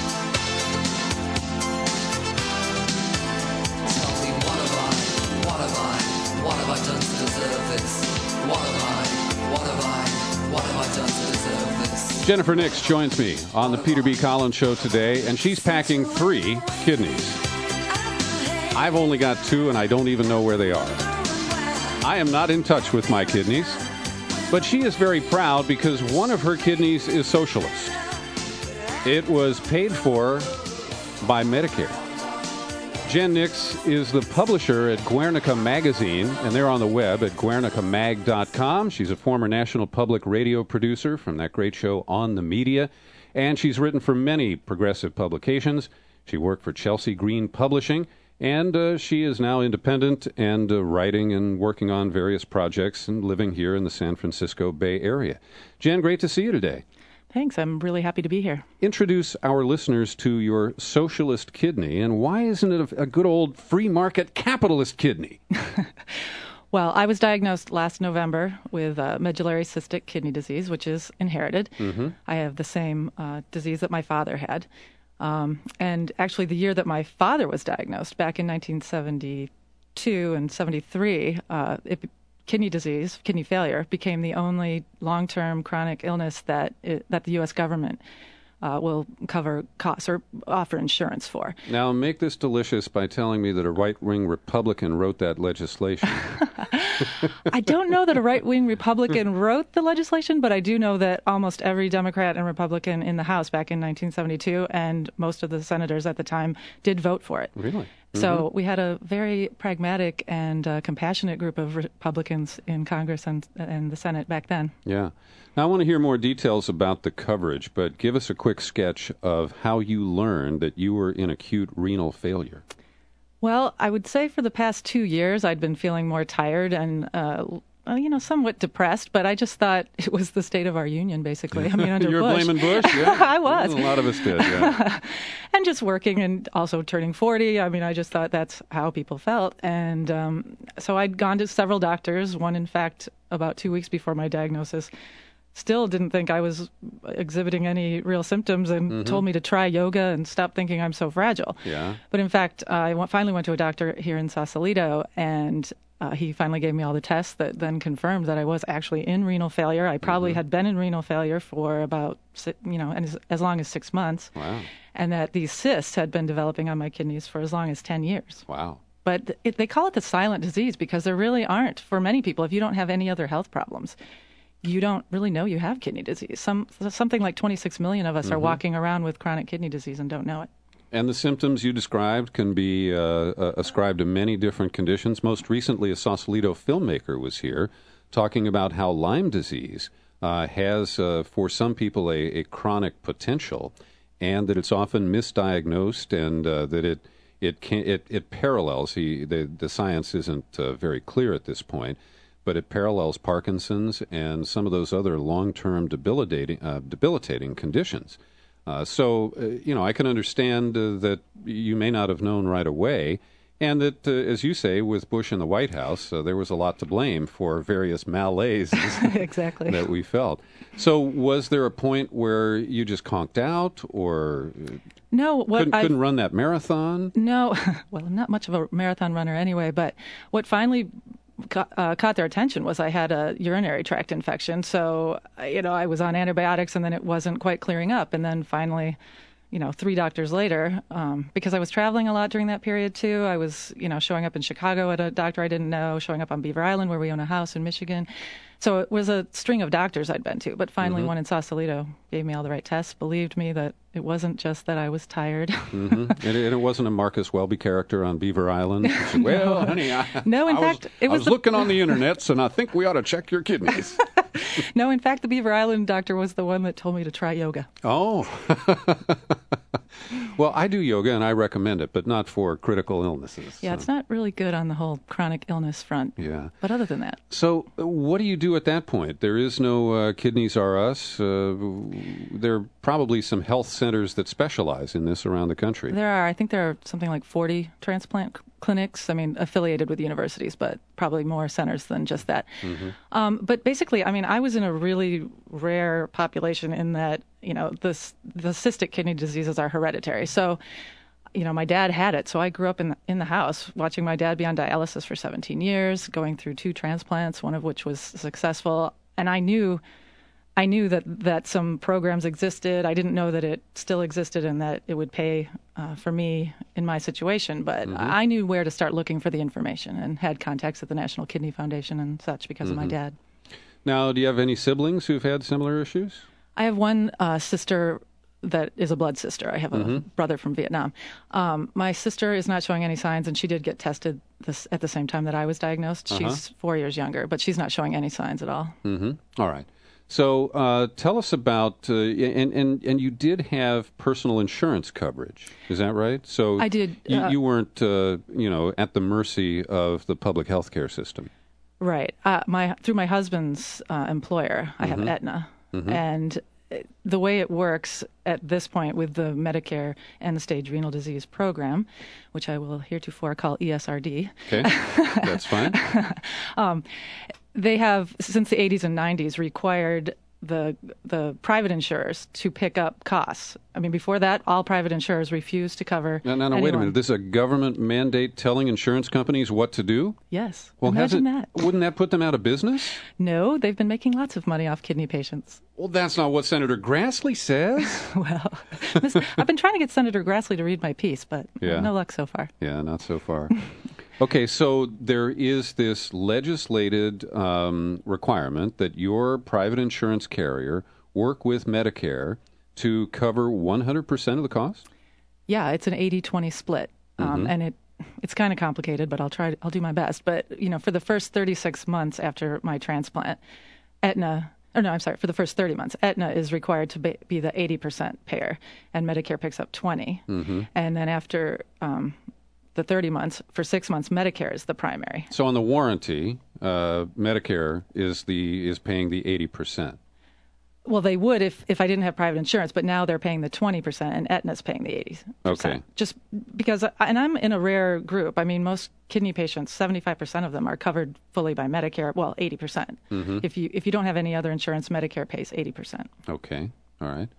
Speaker 4: Tell me what have I, what have I, what have I done to deserve this? What have I, what have I, what have I done to deserve this?
Speaker 3: Jennifer Nix joins me on the Peter B. Collins Show today, and she's packing three kidneys. I've only got two, and I don't even know where they are. I am not in touch with my kidneys, but she is very proud because one of her kidneys is socialist. It was paid for by Medicare. Jen Nix is the publisher at Guernica Magazine, and they're on the web at guernica mag dot com. She's a former National Public Radio producer from that great show On the Media, and she's written for many progressive publications. She worked for Chelsea Green Publishing, And uh, she is now independent and uh, writing and working on various projects and living here in the San Francisco Bay Area. Jan, great to see you today.
Speaker 6: Thanks. I'm really happy to be here.
Speaker 3: Introduce our listeners to your socialist kidney, and why isn't it a, a good old free market capitalist kidney?
Speaker 6: Well, I was diagnosed last November with uh, medullary cystic kidney disease, which is inherited. Mm-hmm. I have the same uh, disease that my father had. Um, and actually, the year that my father was diagnosed, back in nineteen seventy-two and seventy-three, uh, it, kidney disease, kidney failure, became the only long-term chronic illness that it, that the U S government uh, will cover costs or offer insurance for.
Speaker 3: Now, make this delicious by telling me that a right-wing Republican wrote that legislation.
Speaker 6: I don't know that a right-wing Republican wrote the legislation, but I do know that almost every Democrat and Republican in the House back in nineteen seventy-two and most of the senators at the time did vote for it.
Speaker 3: Really? Mm-hmm.
Speaker 6: So we had a very pragmatic and uh, compassionate group of Republicans in Congress and, and the Senate back then.
Speaker 3: Yeah. Now, I want to hear more details about the coverage, but give us a quick sketch of how you learned that you were in acute renal failure.
Speaker 6: Well, I would say for the past two years, I'd been feeling more tired and, uh, you know, somewhat depressed, but I just thought it was the state of our union, basically. I mean, under
Speaker 3: you were
Speaker 6: Bush.
Speaker 3: blaming Bush? Yeah.
Speaker 6: I was.
Speaker 3: A lot of us did, yeah.
Speaker 6: And just working and also turning forty. I mean, I just thought that's how people felt. And um, so I'd gone to several doctors, one, in fact, about two weeks before my diagnosis. Still didn't think I was exhibiting any real symptoms and mm-hmm. told me to try yoga and stop thinking I'm so fragile.
Speaker 3: Yeah.
Speaker 6: But in fact, I went, finally went to a doctor here in Sausalito, and uh, he finally gave me all the tests that then confirmed that I was actually in renal failure. I probably mm-hmm. had been in renal failure for about, you know, as, as long as six months.
Speaker 3: Wow.
Speaker 6: And that these cysts had been developing on my kidneys for as long as ten years.
Speaker 3: Wow.
Speaker 6: But it, they call it the silent disease because there really aren't, for many people, if you don't have any other health problems, you don't really know you have kidney disease. Some Something like twenty-six million of us mm-hmm. are walking around with chronic kidney disease and don't know it.
Speaker 3: And the symptoms you described can be uh, uh, ascribed to many different conditions. Most recently, a Sausalito filmmaker was here talking about how Lyme disease uh, has, uh, for some people, a, a chronic potential, and that it's often misdiagnosed, and uh, that it it can it, it parallels. He, the the science isn't uh, very clear at this point, but it parallels Parkinson's and some of those other long-term debilitating uh, debilitating conditions. Uh, so, uh, you know, I can understand uh, that you may not have known right away, and that, uh, as you say, with Bush in the White House, uh, there was a lot to blame for various malaises
Speaker 6: exactly.
Speaker 3: that we felt. So was there a point where you just conked out, or
Speaker 6: no, what
Speaker 3: couldn't, couldn't run that marathon?
Speaker 6: No. Well, I'm not much of a marathon runner anyway, but what finally Ca- uh, caught their attention was I had a urinary tract infection. So, you know, I was on antibiotics and then it wasn't quite clearing up. And then finally, you know, three doctors later, um, because I was traveling a lot during that period too. I was, you know, showing up in Chicago at a doctor I didn't know, showing up on Beaver Island where we own a house in Michigan. So it was a string of doctors I'd been to. But finally, mm-hmm. one in Sausalito gave me all the right tests, believed me that it wasn't just that I was tired.
Speaker 3: mm-hmm. and, it, and it wasn't a Marcus Welby character on Beaver Island. Said, well,
Speaker 6: no.
Speaker 3: honey, I,
Speaker 6: no, in
Speaker 3: I
Speaker 6: fact,
Speaker 3: was,
Speaker 6: it was
Speaker 3: I was
Speaker 6: the...
Speaker 3: looking on the internets, and I think we ought to check your kidneys.
Speaker 6: No, in fact, the Beaver Island doctor was the one that told me to try yoga.
Speaker 3: Oh. Well, I do yoga, and I recommend it, but not for critical illnesses.
Speaker 6: Yeah,
Speaker 3: so.
Speaker 6: It's not really good on the whole chronic illness front.
Speaker 3: Yeah.
Speaker 6: But other than that.
Speaker 3: So what do you do at that point? There is no uh, Kidneys R Us. Uh, there are probably some health centers that specialize in this around the country.
Speaker 6: There are. I think there are something like forty transplant c- clinics, I mean, affiliated with universities, but probably more centers than just that. Mm-hmm. Um, but basically, I mean, I was in a really rare population in that, you know, this, the cystic kidney diseases are hereditary. So, you know, my dad had it. So I grew up in the, in the house watching my dad be on dialysis for seventeen years, going through two transplants, one of which was successful. And I knew I knew that, that some programs existed. I didn't know that it still existed and that it would pay uh, for me in my situation. But mm-hmm. I knew where to start looking for the information and had contacts at the National Kidney Foundation and such because mm-hmm. of my dad.
Speaker 3: Now, do you have any siblings who've had similar issues?
Speaker 6: I have one uh, sister that is a blood sister. I have a
Speaker 3: mm-hmm.
Speaker 6: brother from Vietnam. Um, my sister is not showing any signs, and she did get tested this at the same time that I was diagnosed.
Speaker 3: Uh-huh.
Speaker 6: She's four years younger, but she's not showing any signs at all.
Speaker 3: Mm-hmm. All right. So uh, tell us about, uh, and, and, and you did have personal insurance coverage, is that right? So
Speaker 6: I did.
Speaker 3: You,
Speaker 6: Uh,
Speaker 3: you weren't, uh, you know, at the mercy of the public health care system.
Speaker 6: Right. Uh, my through my husband's uh, employer, I have
Speaker 3: Mm-hmm.
Speaker 6: Aetna,
Speaker 3: Mm-hmm.
Speaker 6: and the way it works at this point with the Medicare end-stage renal disease program, which I will heretofore call E S R D.
Speaker 3: Okay, that's fine.
Speaker 6: um, they have, since the eighties and nineties, required the the private insurers to pick up costs. I mean, before that, all private insurers refused to cover
Speaker 3: No, no, no, wait a
Speaker 6: anyone.
Speaker 3: minute. This is a government mandate telling insurance companies what to do?
Speaker 6: Yes.
Speaker 3: Well,
Speaker 6: Imagine
Speaker 3: hasn't,
Speaker 6: that.
Speaker 3: wouldn't that put them out of business?
Speaker 6: No, they've been making lots of money off kidney patients.
Speaker 3: Well, that's not what Senator Grassley says.
Speaker 6: Well, Miss- I've been trying to get Senator Grassley to read my piece, but
Speaker 3: Yeah.
Speaker 6: no luck so far.
Speaker 3: Yeah, not so far. Okay, so there is this legislated um, requirement that your private insurance carrier work with Medicare to cover one hundred percent of the cost?
Speaker 6: Yeah, it's an eighty twenty split, um, and it it's kind of complicated, but I'll try. I'll do my best. But you know, for the first thirty-six months after my transplant, Aetna. Or no, I'm sorry. For the first thirty months, Aetna is required to be, be the eighty percent payer, and Medicare picks up twenty.
Speaker 3: Mm-hmm.
Speaker 6: And then after um, the thirty months, for six months, Medicare is the primary.
Speaker 3: So on the warranty, uh, Medicare is the is paying the eighty percent.
Speaker 6: Well, they would if, if I didn't have private insurance, but now they're paying the twenty percent and Aetna's paying the eighty percent.
Speaker 3: Okay.
Speaker 6: Just because, and I'm in a rare group. I mean, most kidney patients, seventy-five percent of them are covered fully by Medicare. Well, eighty percent.
Speaker 3: Mm-hmm.
Speaker 6: If you if you don't have any other insurance, Medicare pays eighty percent.
Speaker 3: Okay, all right.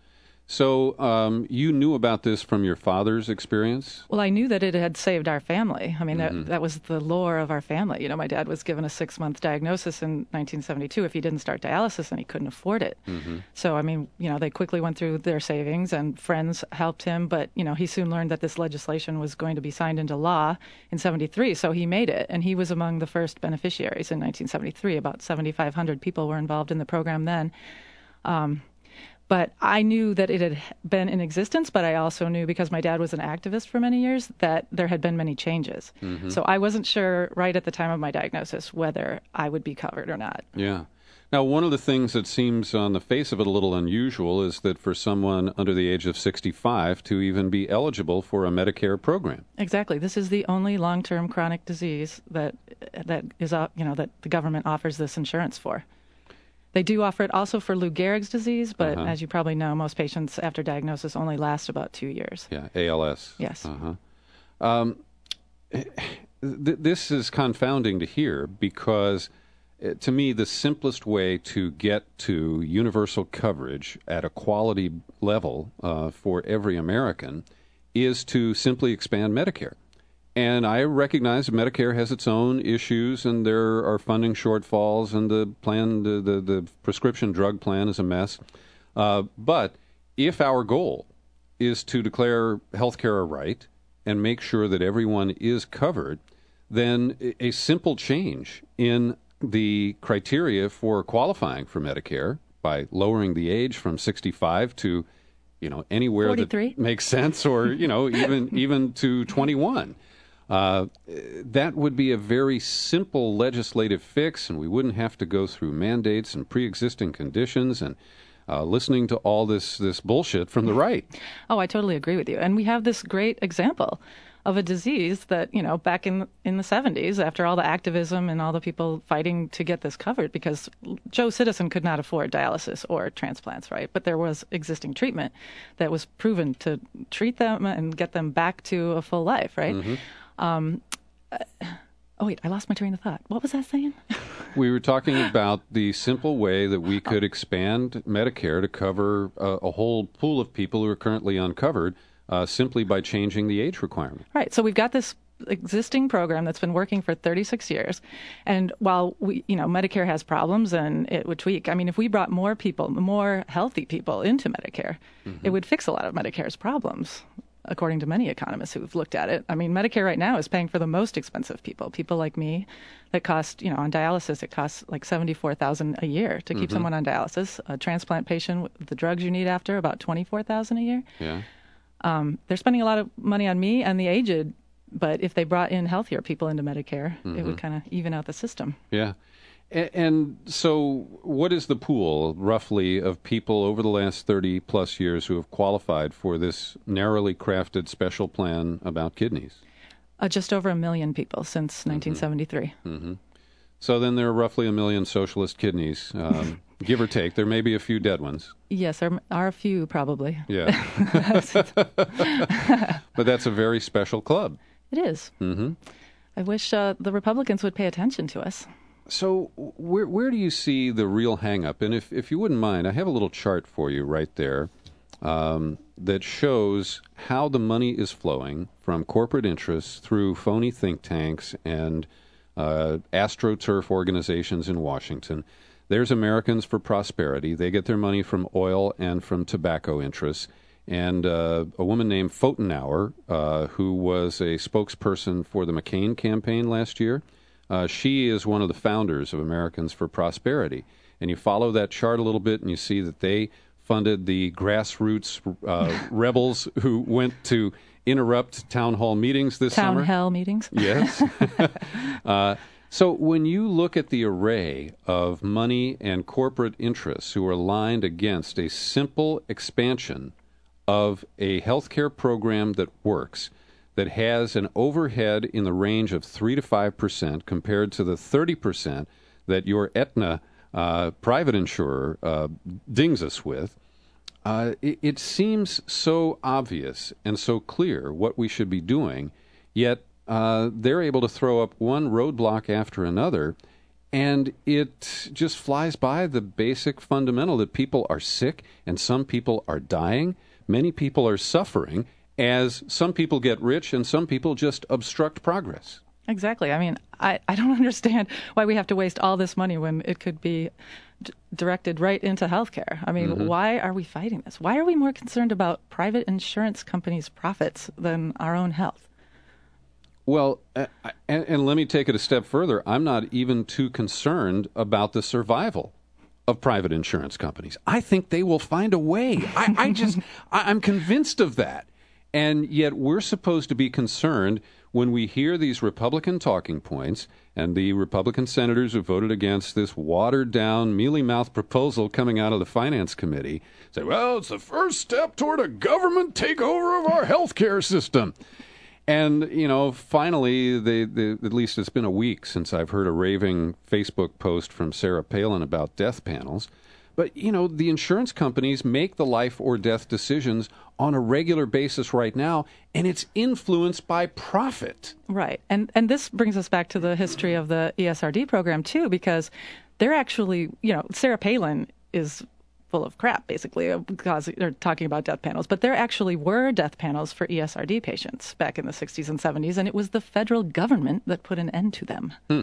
Speaker 3: So um, you knew about this from your father's experience?
Speaker 6: Well, I knew that it had saved our family. I mean,
Speaker 3: Mm-hmm.
Speaker 6: that, that was the lore of our family. You know, my dad was given a six-month diagnosis in nineteen seventy-two if he didn't start dialysis, and he couldn't afford it.
Speaker 3: Mm-hmm.
Speaker 6: So, I mean, you know, they quickly went through their savings, and friends helped him. But, you know, he soon learned that this legislation was going to be signed into law in seventy-three, so he made it. And he was among the first beneficiaries in nineteen seventy-three. About seventy-five hundred people were involved in the program then. Um, But I knew that it had been in existence, but I also knew, because my dad was an activist for many years, that there had been many changes.
Speaker 3: Mm-hmm.
Speaker 6: So I wasn't sure right at the time of my diagnosis whether I would be covered or not.
Speaker 3: Yeah. Now, one of the things that seems on the face of it a little unusual is that for someone under the age of sixty-five to even be eligible for a Medicare program.
Speaker 6: Exactly. This is the only long-term chronic disease that that is, uh, you know, that the government offers this insurance for. They do offer it also for Lou Gehrig's disease, but
Speaker 3: Uh-huh.
Speaker 6: as you probably know, most patients after diagnosis only last about two years.
Speaker 3: Yeah, A L S.
Speaker 6: Yes.
Speaker 3: Uh-huh. Um, th- this is confounding to hear because, uh, to me, the simplest way to get to universal coverage at a quality level uh, for every American is to simply expand Medicare. And I recognize that Medicare has its own issues, and there are funding shortfalls, and the plan, the, the, the prescription drug plan is a mess. Uh, but if our goal is to declare healthcare a right and make sure that everyone is covered, then a, a simple change in the criteria for qualifying for Medicare by lowering the age from sixty-five to, you know, anywhere
Speaker 6: forty-three?
Speaker 3: that makes sense, or, you know, even even to twenty-one. Uh, that would be a very simple legislative fix, and we wouldn't have to go through mandates and pre-existing conditions and uh, listening to all this, this bullshit from the right.
Speaker 6: Oh, I totally agree with you. And we have this great example of a disease that, you know, back in in the seventies, after all the activism and all the people fighting to get this covered, because Joe Citizen could not afford dialysis or transplants, right? But there was existing treatment that was proven to treat them and get them back to a full life, right?
Speaker 3: Mm-hmm.
Speaker 6: Um, uh, oh, wait, I lost my train of thought. What was that saying?
Speaker 3: We were talking about the simple way that we could expand Medicare to cover a, a whole pool of people who are currently uncovered uh, simply by changing the age requirement.
Speaker 6: Right. So we've got this existing program that's been working for thirty-six years. And while we, you know, Medicare has problems and it would tweak, I mean, if we brought more people, more healthy people into Medicare, mm-hmm. it would fix a lot of Medicare's problems, according to many economists who've looked at it. I mean, Medicare right now is paying for the most expensive people, people like me, that cost, you know, on dialysis, it costs like seventy-four thousand dollars a year to keep
Speaker 3: mm-hmm.
Speaker 6: someone on dialysis. A transplant patient with the drugs you need after, about twenty-four thousand dollars a year.
Speaker 3: Yeah.
Speaker 6: Um, they're spending a lot of money on me and the aged, but if they brought in healthier people into Medicare,
Speaker 3: mm-hmm.
Speaker 6: it would kind of even out the system.
Speaker 3: Yeah. And, and so what is the pool, roughly, of people over the last thirty plus years who have qualified for this narrowly crafted special plan about kidneys?
Speaker 6: Uh, just over a million people since nineteen seventy-three.
Speaker 3: Mm-hmm. So then there are roughly a million socialist kidneys, um, give or take. There may be a few dead ones.
Speaker 6: Yes, there are a few probably.
Speaker 3: Yeah. But that's a very special club.
Speaker 6: It is.
Speaker 3: Mm-hmm.
Speaker 6: I wish uh, the Republicans would pay attention to us.
Speaker 3: So where where do you see the real hang-up? And if, if you wouldn't mind, I have a little chart for you right there um, that shows how the money is flowing from corporate interests through phony think tanks and uh, AstroTurf organizations in Washington. There's Americans for Prosperity. They get their money from oil and from tobacco interests. And uh, a woman named Pfotenhauer, uh, who was a spokesperson for the McCain campaign last year, uh, she is one of the founders of Americans for Prosperity. And you follow that chart a little bit, and you see that they funded the grassroots uh, rebels who went to interrupt town hall meetings this
Speaker 6: town
Speaker 3: summer.
Speaker 6: Town hall meetings?
Speaker 3: Yes. uh, so when you look at the array of money and corporate interests who are lined against a simple expansion of a healthcare program that works, that has an overhead in the range of three to five percent compared to the thirty percent that your Aetna uh, private insurer uh, dings us with, uh, it, it seems so obvious and so clear what we should be doing, yet uh, they're able to throw up one roadblock after another, and it just flies by the basic fundamental that people are sick and some people are dying. Many people are suffering as some people get rich and some people just obstruct progress.
Speaker 6: Exactly. I mean, I, I don't understand why we have to waste all this money when it could be d- directed right into healthcare. I mean, mm-hmm. why are we fighting this? Why are we more concerned about private insurance companies' profits than our own health?
Speaker 3: Well, uh, and, and let me take it a step further. I'm not even too concerned about the survival of private insurance companies. I think they will find a way. I, I just, I, I'm convinced of that. And yet we're supposed to be concerned when we hear these Republican talking points and the Republican senators who voted against this watered-down, mealy-mouthed proposal coming out of the Finance Committee say, well, it's the first step toward a government takeover of our health care system. And, you know, finally, they, they, at least it's been a week since I've heard a raving Facebook post from Sarah Palin about death panels. But, you know, the insurance companies make the life or death decisions on a regular basis right now, and it's influenced by profit.
Speaker 6: Right. And and this brings us back to the history of the E S R D program, too, because they're actually, you know, Sarah Palin is full of crap, basically, because they're talking about death panels. But there actually were death panels for E S R D patients back in the sixties and seventies, and it was the federal government that put an end to them.
Speaker 3: Hmm.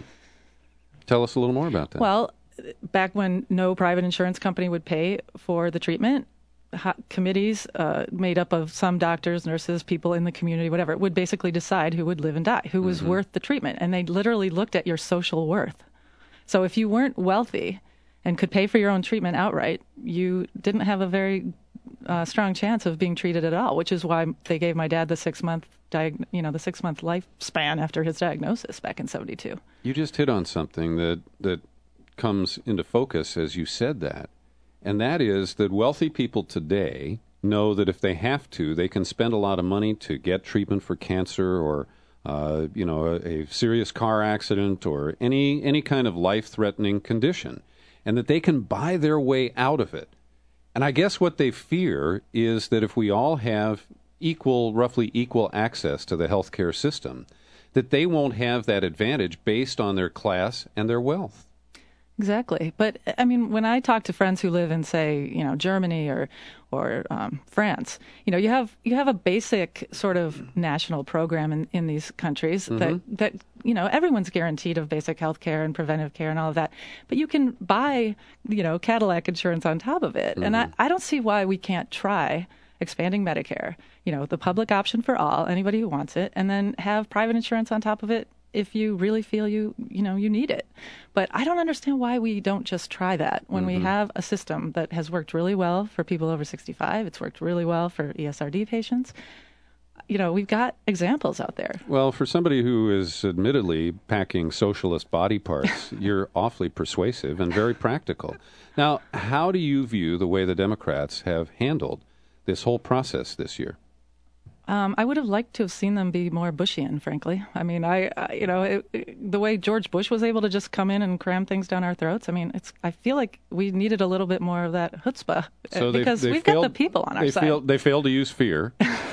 Speaker 3: Tell us a little more about that.
Speaker 6: Well, back when no private insurance company would pay for the treatment, committees uh, made up of some doctors, nurses, people in the community, whatever, would basically decide who would live and die, who was mm-hmm. worth the treatment. And they literally looked at your social worth. So if you weren't wealthy and could pay for your own treatment outright, you didn't have a very uh, strong chance of being treated at all, which is why they gave my dad the six-month diag- you know, the six-month lifespan after his diagnosis back in seventy-two.
Speaker 3: You just hit on something that that comes into focus as you said that, and that is that wealthy people today know that if they have to, they can spend a lot of money to get treatment for cancer or uh, you know, a, a serious car accident or any any kind of life-threatening condition, and that they can buy their way out of it. And I guess what they fear is that if we all have equal, roughly equal access to the healthcare system, that they won't have that advantage based on their class and their wealth.
Speaker 6: Exactly. But, I mean, when I talk to friends who live in, say, you know, Germany or or um, France, you know, you have you have a basic sort of national program in, in these countries mm-hmm. that, that, you know, everyone's guaranteed of basic health care and preventive care and all of that. But you can buy, you know, Cadillac insurance on top of it. Mm-hmm. And I, I don't see why we can't try expanding Medicare, you know, the public option for all, anybody who wants it, and then have private insurance on top of it if you really feel you, you know, you need it. But I don't understand why we don't just try that when mm-hmm. we have a system that has worked really well for people over sixty-five. It's worked really well for E S R D patients. you know, we've got examples out there.
Speaker 3: Well, for somebody who is admittedly packing socialist body parts, you're awfully persuasive and very practical. Now, how do you view the way the Democrats have handled this whole process this year?
Speaker 6: Um, I would have liked to have seen them be more Bushian, frankly. I mean, I, I you know, it, it, the way George Bush was able to just come in and cram things down our throats. I mean, it's. I feel like we needed a little bit more of that chutzpah
Speaker 3: so
Speaker 6: because
Speaker 3: they, they
Speaker 6: we've
Speaker 3: failed,
Speaker 6: got the people on our
Speaker 3: they
Speaker 6: side.
Speaker 3: Failed, they failed to use fear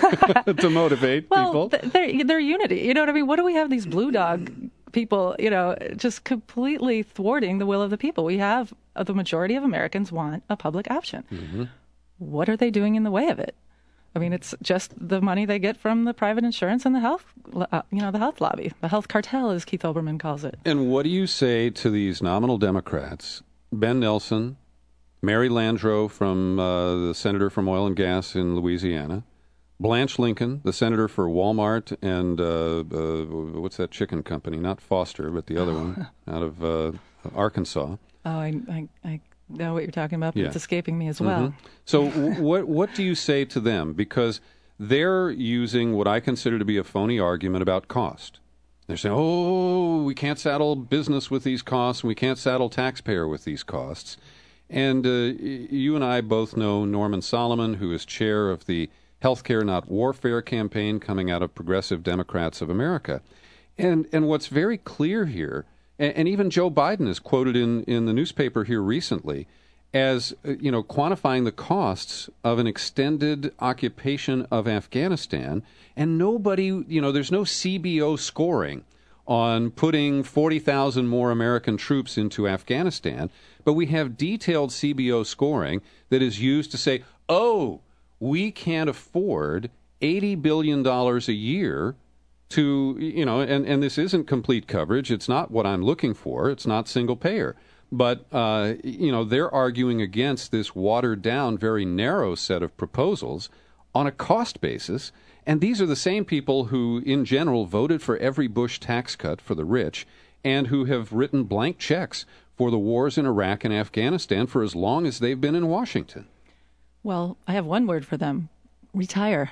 Speaker 3: to motivate
Speaker 6: well,
Speaker 3: people.
Speaker 6: Well, they're, they're unity. You know what I mean? What do we have these blue dog people, you know, just completely thwarting the will of the people? We have uh, the majority of Americans want a public option.
Speaker 3: Mm-hmm.
Speaker 6: What are they doing in the way of it? I mean, it's just the money they get from the private insurance and the health, uh, you know, the health lobby, the health cartel, as Keith Olbermann calls it.
Speaker 3: And what do you say to these nominal Democrats, Ben Nelson, Mary Landrieu from uh, the senator from oil and gas in Louisiana, Blanche Lincoln, the senator for Walmart and uh, uh, what's that chicken company? Not Foster, but the other one out of uh, Arkansas.
Speaker 6: Oh, I, I, I know what you're talking about, but
Speaker 3: yeah.
Speaker 6: it's escaping me as well.
Speaker 3: Mm-hmm. So w- what what do you say to them? Because they're using what I consider to be a phony argument about cost. They're saying, oh, we can't saddle business with these costs, and we can't saddle taxpayer with these costs. And uh, you and I both know Norman Solomon, who is chair of the Healthcare Not Warfare campaign coming out of Progressive Democrats of America. And and what's very clear here, and, and even Joe Biden is quoted in, in the newspaper here recently, as, you know, quantifying the costs of an extended occupation of Afghanistan, and nobody, you know, there's no C B O scoring on putting forty thousand more American troops into Afghanistan, but we have detailed C B O scoring that is used to say, oh, we can't afford eighty billion dollars a year to, you know, and, and this isn't complete coverage. It's not what I'm looking for. It's not single payer. But, uh, you know, they're arguing against this watered-down, very narrow set of proposals on a cost basis. And these are the same people who, in general, voted for every Bush tax cut for the rich and who have written blank checks for the wars in Iraq and Afghanistan for as long as they've been in Washington.
Speaker 6: Well, I have one word for them. Retire.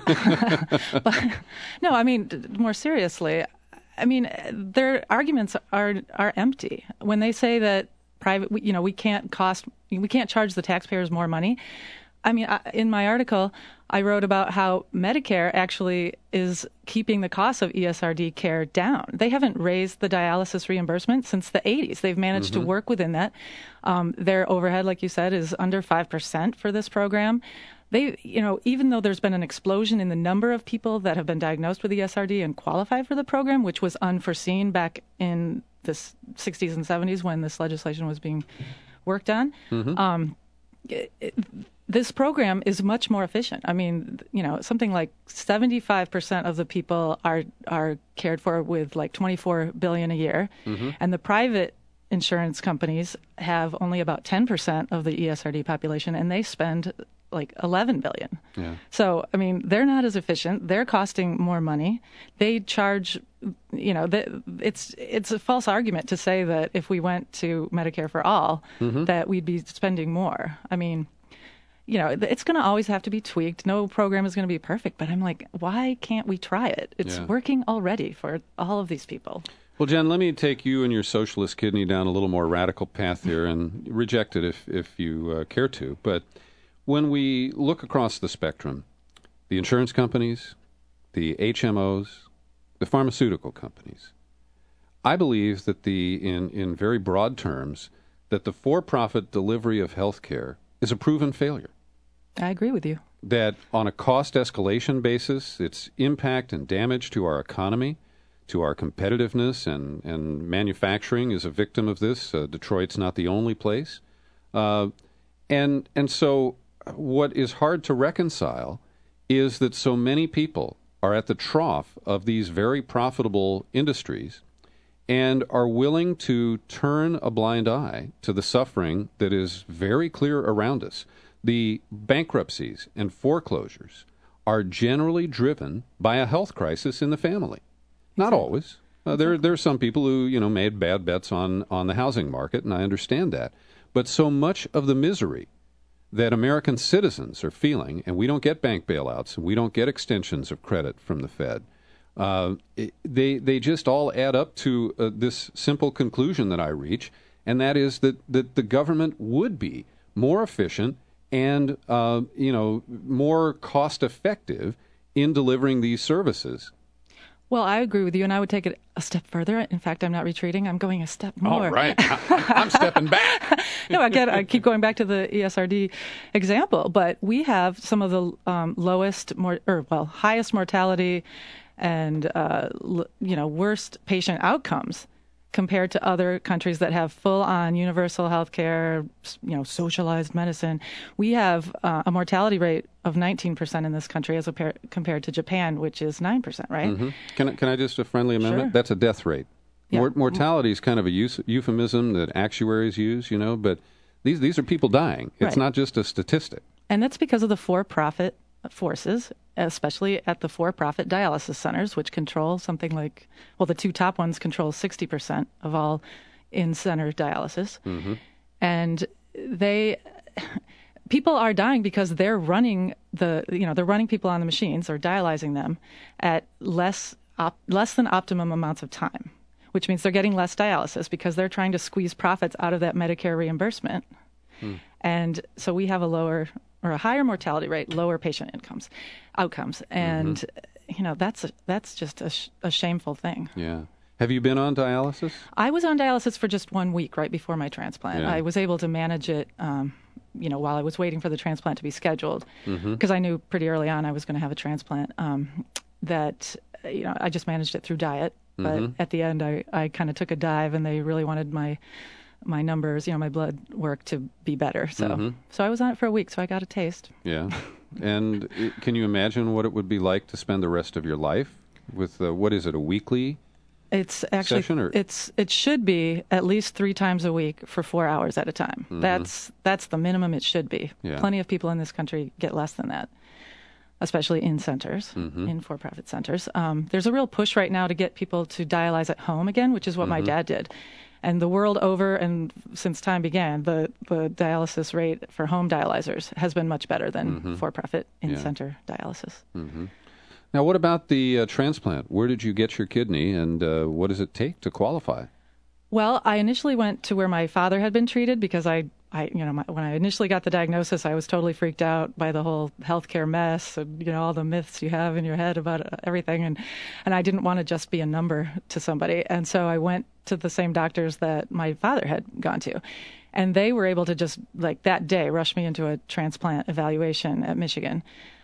Speaker 6: But, no, I mean, more seriously, I mean, their arguments are are empty when they say that private, you know, we can't cost, we can't charge the taxpayers more money. I mean, I, in my article, I wrote about how Medicare actually is keeping the cost of E S R D care down. They haven't raised the dialysis reimbursement since the eighties. They've managed mm-hmm. to work within that. Um, their overhead, like you said, is under five percent for this program. They, you know, even though there's been an explosion in the number of people that have been diagnosed with E S R D and qualified for the program, which was unforeseen back in the sixties and seventies when this legislation was being worked on, mm-hmm. um, it, it, this program is much more efficient. I mean, you know, something like seventy-five percent of the people are are cared for with like twenty-four billion dollars a year, mm-hmm. and the private insurance companies have only about ten percent of the E S R D population, and they spend like eleven billion dollars. Yeah. So, I mean, they're not as efficient. They're costing more money. They charge, you know, the, it's it's a false argument to say that if we went to Medicare for all, mm-hmm. that we'd be spending more. I mean, you know, it's going to always have to be tweaked. No program is going to be perfect. But I'm like, why can't we try it? It's yeah. working already for all of these people.
Speaker 3: Well, Jen, let me take you and your socialist kidney down a little more radical path here and reject it if, if you uh, care to. But when we look across the spectrum, the insurance companies, the H M Os, the pharmaceutical companies, I believe that the, in, in very broad terms, that the for-profit delivery of health care is a proven failure.
Speaker 6: I agree with you.
Speaker 3: That on a cost escalation basis, its impact and damage to our economy, to our competitiveness and, and manufacturing is a victim of this. Uh, Detroit's not the only place. Uh, and and so what is hard to reconcile is that so many people are at the trough of these very profitable industries and are willing to turn a blind eye to the suffering that is very clear around us. The bankruptcies and foreclosures are generally driven by a health crisis in the family. Not always. Uh, there, there are some people who, you know, made bad bets on, on the housing market, and I understand that. But so much of the misery that American citizens are feeling, and we don't get bank bailouts, and we don't get extensions of credit from the Fed, uh, it, they they just all add up to uh, this simple conclusion that I reach, and that is that, that the government would be more efficient and uh, you know more cost effective in delivering these services.
Speaker 6: Well, I agree with you, and I would take it a step further. In fact, I'm not retreating. I'm going a step more.
Speaker 3: All right. I'm stepping back.
Speaker 6: No, again, I keep going back to the E S R D example, but we have some of the um, lowest, more, or well, highest mortality and, uh, l- you know, worst patient outcomes compared to other countries that have full-on universal health care, you know, socialized medicine. We have uh, a mortality rate of nineteen percent in this country as a, compared to Japan, which is nine percent, right?
Speaker 3: Mm-hmm. Can, I, can I just, a friendly amendment?
Speaker 6: Sure.
Speaker 3: That's a death rate.
Speaker 6: Yeah.
Speaker 3: Mor- mortality is kind of a use, euphemism that actuaries use, you know, but these, these are people dying. It's
Speaker 6: Right.
Speaker 3: not just a statistic.
Speaker 6: And that's because of the for-profit forces, especially at the for-profit dialysis centers, which control something like, well, the two top ones control sixty percent of all in-center dialysis. Mm-hmm. And they, people are dying because they're running the, you know, they're running people on the machines or dialyzing them at less, op, less than optimum amounts of time, which means they're getting less dialysis because they're trying to squeeze profits out of that Medicare reimbursement. Hmm. And so we have a lower or a higher mortality rate, lower patient incomes, outcomes. And, mm-hmm. you know, that's a, that's just a, sh- a shameful thing.
Speaker 3: Yeah. Have you been on dialysis?
Speaker 6: I was on dialysis for just one week right before my transplant.
Speaker 3: Yeah.
Speaker 6: I was able to manage it, um, you know, while I was waiting for the transplant to be scheduled, because mm-hmm. I knew pretty early on I was going to have a transplant, um, that, you know, I just managed it through diet. But mm-hmm. at the end, I, I kind of took a dive, and they really wanted my my numbers, you know, my blood work to be better. So mm-hmm. so I was on it for a week, so I got a taste.
Speaker 3: Yeah. And it, can you imagine what it would be like to spend the rest of your life with, uh, what is it, a weekly
Speaker 6: It's actually,
Speaker 3: session? Or?
Speaker 6: It's, it should be at least three times a week for four hours at a time. Mm-hmm. That's, that's the minimum it should be.
Speaker 3: Yeah.
Speaker 6: Plenty of people in this country get less than that, especially in centers,
Speaker 3: mm-hmm.
Speaker 6: in for-profit centers. Um, there's a real push right now to get people to dialyze at home again, which is what mm-hmm. my dad did. And the world over, and since time began, the, the dialysis rate for home dialyzers has been much better than mm-hmm. for-profit in-center yeah. dialysis.
Speaker 3: Mm-hmm. Now, what about the uh, transplant? Where did you get your kidney, and uh, what does it take to qualify?
Speaker 6: Well, I initially went to where my father had been treated because I, I you know, my, when I initially got the diagnosis, I was totally freaked out by the whole healthcare mess and, you know, all the myths you have in your head about everything. And, and I didn't want to just be a number to somebody. And so I went to the same doctors that my father had gone to. And they were able to just, like, that day, rush me into a transplant evaluation at Michigan,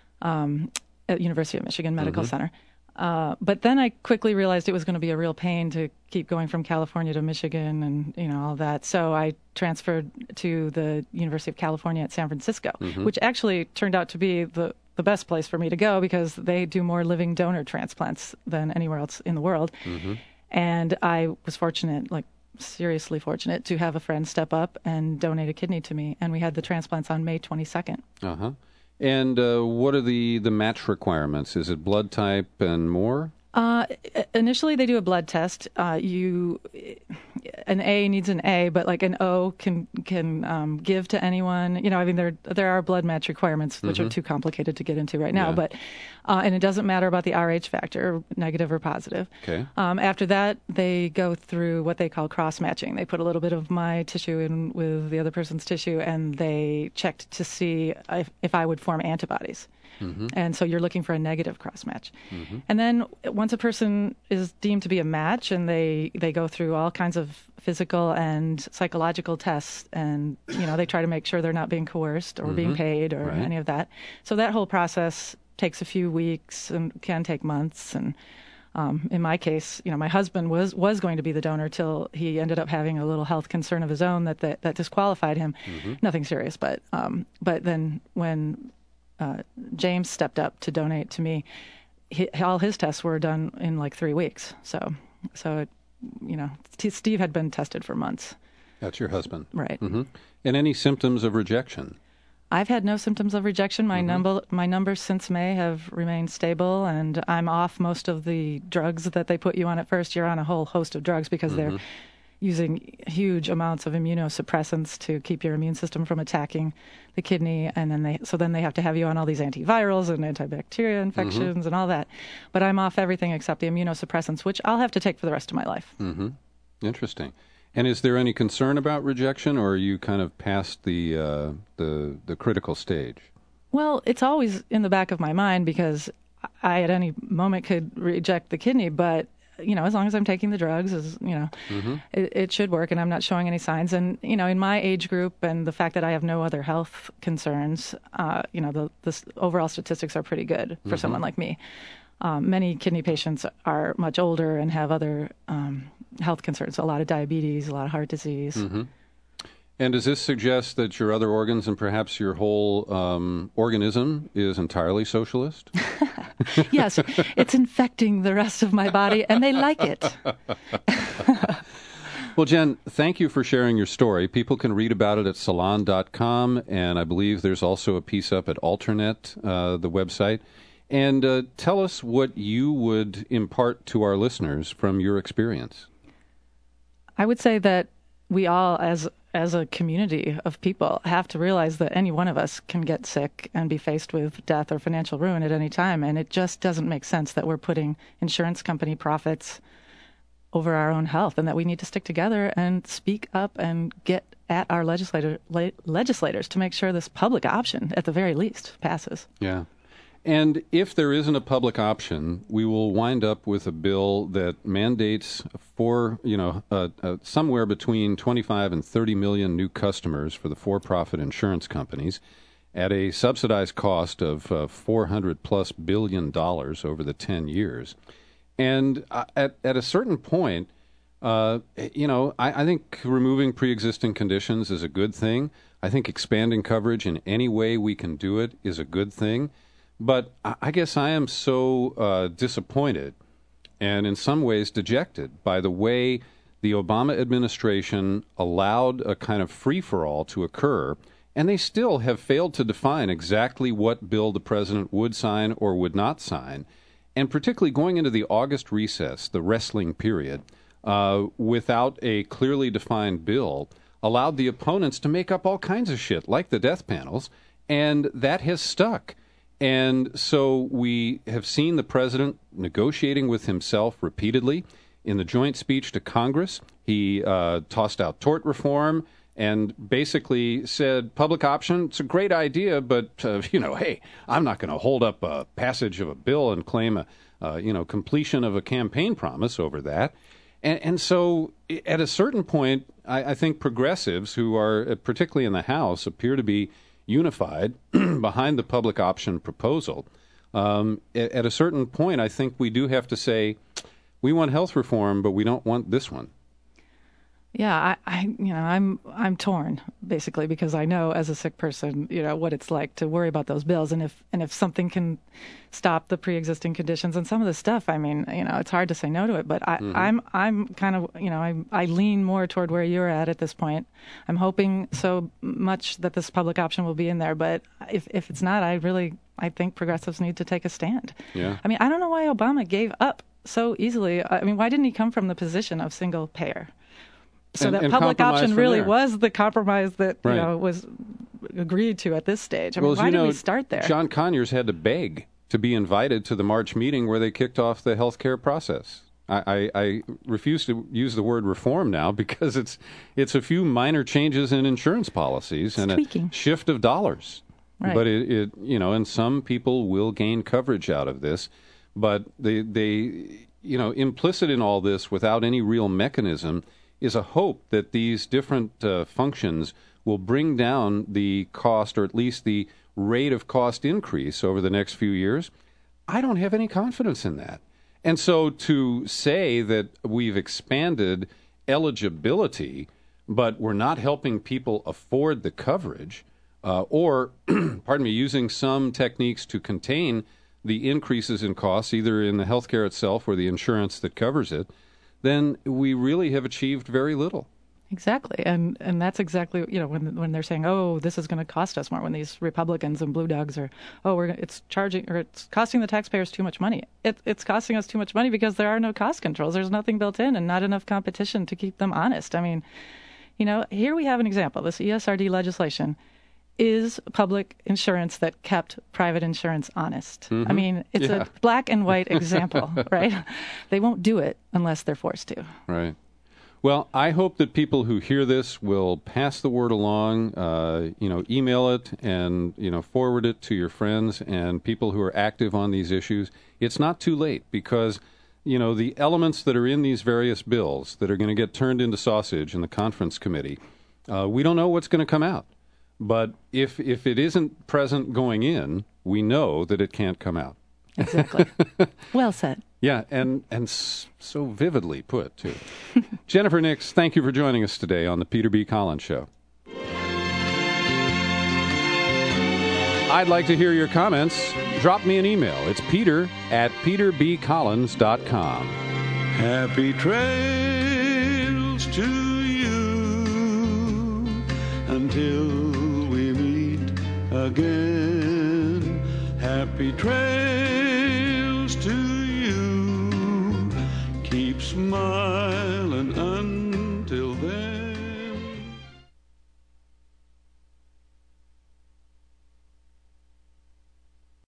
Speaker 6: um, at University of Michigan Medical mm-hmm. Center. Uh, but then I quickly realized it was going to be a real pain to keep going from California to Michigan and, you know, all that. So I transferred to the University of California at San Francisco, mm-hmm. which actually turned out to be the, the best place for me to go because they do more living donor transplants than anywhere else in the world. Mm-hmm. And I was fortunate, like seriously fortunate, to have a friend step up and donate a kidney to me. And we had the transplants on May twenty-second.
Speaker 3: Uh-huh. And uh, what are the, the match requirements? Is it blood type and more?
Speaker 6: Uh, initially, they do a blood test. Uh, you, an A needs an A, but like an O can can um, give to anyone. You know, I mean, there there are blood match requirements, which mm-hmm. are too complicated to get into right now.
Speaker 3: Yeah.
Speaker 6: But uh, and it doesn't matter about the R H factor, negative or positive.
Speaker 3: Okay.
Speaker 6: Um, after that, they go through what they call cross matching. They put a little bit of my tissue in with the other person's tissue, and they checked to see if, if I would form antibodies. Mm-hmm. And so you're looking for a negative cross match. Mm-hmm. And then once a person is deemed to be a match, and they, they go through all kinds of physical and psychological tests, and you know they try to make sure they're not being coerced or mm-hmm. being paid or
Speaker 3: right.
Speaker 6: any of that. So that whole process takes a few weeks and can take months. And um, in my case, you know, my husband was, was going to be the donor till he ended up having a little health concern of his own that that, that disqualified him. Mm-hmm. Nothing serious, but um, but then when Uh, James stepped up to donate to me, he, all his tests were done in like three weeks. So, so it, you know, T- Steve had been tested for months.
Speaker 3: That's your husband.
Speaker 6: Right.
Speaker 3: Mm-hmm. And any symptoms of rejection?
Speaker 6: I've had no symptoms of rejection. My mm-hmm. number, my numbers since May have remained stable, and I'm off most of the drugs that they put you on at first. You're on a whole host of drugs because mm-hmm. they're using huge amounts of immunosuppressants to keep your immune system from attacking the kidney, and then they so then they have to have you on all these antivirals and antibacterial infections mm-hmm. and all that. But I'm off everything except the immunosuppressants, which I'll have to take for the rest of my life.
Speaker 3: Mm-hmm. Interesting. And is there any concern about rejection, or are you kind of past the uh, the the critical stage?
Speaker 6: Well, it's always in the back of my mind because I at any moment could reject the kidney, but you know, as long as I'm taking the drugs, as you know, mm-hmm. it, it should work, and I'm not showing any signs. And you know, in my age group, and the fact that I have no other health concerns, uh, you know, the, the overall statistics are pretty good for mm-hmm. someone like me. Um, many kidney patients are much older and have other um, health concerns, a lot of diabetes, a lot of heart disease.
Speaker 3: Mm-hmm. And does this suggest that your other organs and perhaps your whole um, organism is entirely socialist?
Speaker 6: Yes, it's infecting the rest of my body, and they like it.
Speaker 3: Well, Jen, thank you for sharing your story. People can read about it at salon dot com, and I believe there's also a piece up at Alternet, uh, the website. And uh, tell us what you would impart to our listeners from your experience.
Speaker 6: I would say that we all, as as a community of people, have to realize that any one of us can get sick and be faced with death or financial ruin at any time. And it just doesn't make sense that we're putting insurance company profits over our own health, and that we need to stick together and speak up and get at our legislator, le- legislators to make sure this public option, at the very least, passes.
Speaker 3: Yeah. And if there isn't a public option, we will wind up with a bill that mandates for, you know, uh, uh, somewhere between twenty-five and thirty million new customers for the for-profit insurance companies at a subsidized cost of uh, four hundred plus billion dollars over the ten years. And uh, at, at a certain point, uh, you know, I, I think removing pre-existing conditions is a good thing. I think expanding coverage in any way we can do it is a good thing. But I guess I am so uh, disappointed and in some ways dejected by the way the Obama administration allowed a kind of free-for-all to occur, and they still have failed to define exactly what bill the president would sign or would not sign, and particularly going into the August recess, the wrestling period, uh, without a clearly defined bill, allowed the opponents to make up all kinds of shit, like the death panels, and that has stuck. And so we have seen the president negotiating with himself repeatedly. In the joint speech to Congress, he uh, tossed out tort reform and basically said, public option, it's a great idea, but, uh, you know, hey, I'm not going to hold up a passage of a bill and claim a, uh, you know, completion of a campaign promise over that. And, and so at a certain point, I, I think progressives who are, particularly in the House, appear to be unified behind the public option proposal. Um, at, at a certain point, I think we do have to say, we want health reform, but we don't want this one.
Speaker 6: Yeah, I, I, you know, I'm I'm torn basically because I know as a sick person, you know, what it's like to worry about those bills, and if and if something can stop the pre-existing conditions and some of the stuff, I mean, you know, it's hard to say no to it. But I, mm-hmm. I'm I'm kind of, you know, I I lean more toward where you're at at this point. I'm hoping so much that this public option will be in there, but if if it's not, I really I think progressives need to take a stand.
Speaker 3: Yeah.
Speaker 6: I mean, I don't know why Obama gave up so easily. I mean, why didn't he come from the position of single payer? So
Speaker 3: and,
Speaker 6: that
Speaker 3: and
Speaker 6: public option really
Speaker 3: there.
Speaker 6: was the compromise that
Speaker 3: right.
Speaker 6: you know was agreed to at this stage. I
Speaker 3: well,
Speaker 6: mean, why
Speaker 3: you
Speaker 6: did
Speaker 3: know,
Speaker 6: we start there?
Speaker 3: John Conyers had to beg to be invited to the March meeting where they kicked off the health care process. I, I, I refuse to use the word reform now because it's it's a few minor changes in insurance policies
Speaker 6: it's
Speaker 3: and
Speaker 6: tweaking.
Speaker 3: a shift of dollars.
Speaker 6: Right.
Speaker 3: But it, it you know, and some people will gain coverage out of this, but they they you know implicit in all this without any real mechanism is a hope that these different uh, functions will bring down the cost, or at least the rate of cost increase over the next few years. I don't have any confidence in that. And so to say that we've expanded eligibility, but we're not helping people afford the coverage, uh, or, pardon me, using some techniques to contain the increases in costs, either in the healthcare itself or the insurance that covers it, then we really have achieved very little.
Speaker 6: Exactly, and and that's exactly, you know, when when they're saying, oh, this is going to cost us more, when these Republicans and blue dogs are, oh, we're it's charging or it's costing the taxpayers too much money. It, it's costing us too much money because there are no cost controls. There's nothing built in and not enough competition to keep them honest. I mean, you know, here we have an example. This E S R D legislation is public insurance that kept private insurance honest.
Speaker 3: Mm-hmm.
Speaker 6: I mean, it's
Speaker 3: Yeah.
Speaker 6: a black and white example, right? They won't do it unless they're forced to.
Speaker 3: Right. Well, I hope that people who hear this will pass the word along, uh, you know, email it and, you know, forward it to your friends and people who are active on these issues. It's not too late because, you know, the elements that are in these various bills that are going to get turned into sausage in the conference committee, uh, we don't know what's going to come out. But if if it isn't present going in, we know that it can't come out.
Speaker 6: Exactly. Well said.
Speaker 3: Yeah, and, and s- so vividly put, too. Jennifer Nix, thank you for joining us today on the Peter B. Collins Show. I'd like to hear your comments. Drop me an email. It's peter at peter b collins dot com.
Speaker 7: Happy trails to you until we meet again. Happy trails to you. Keep smiling.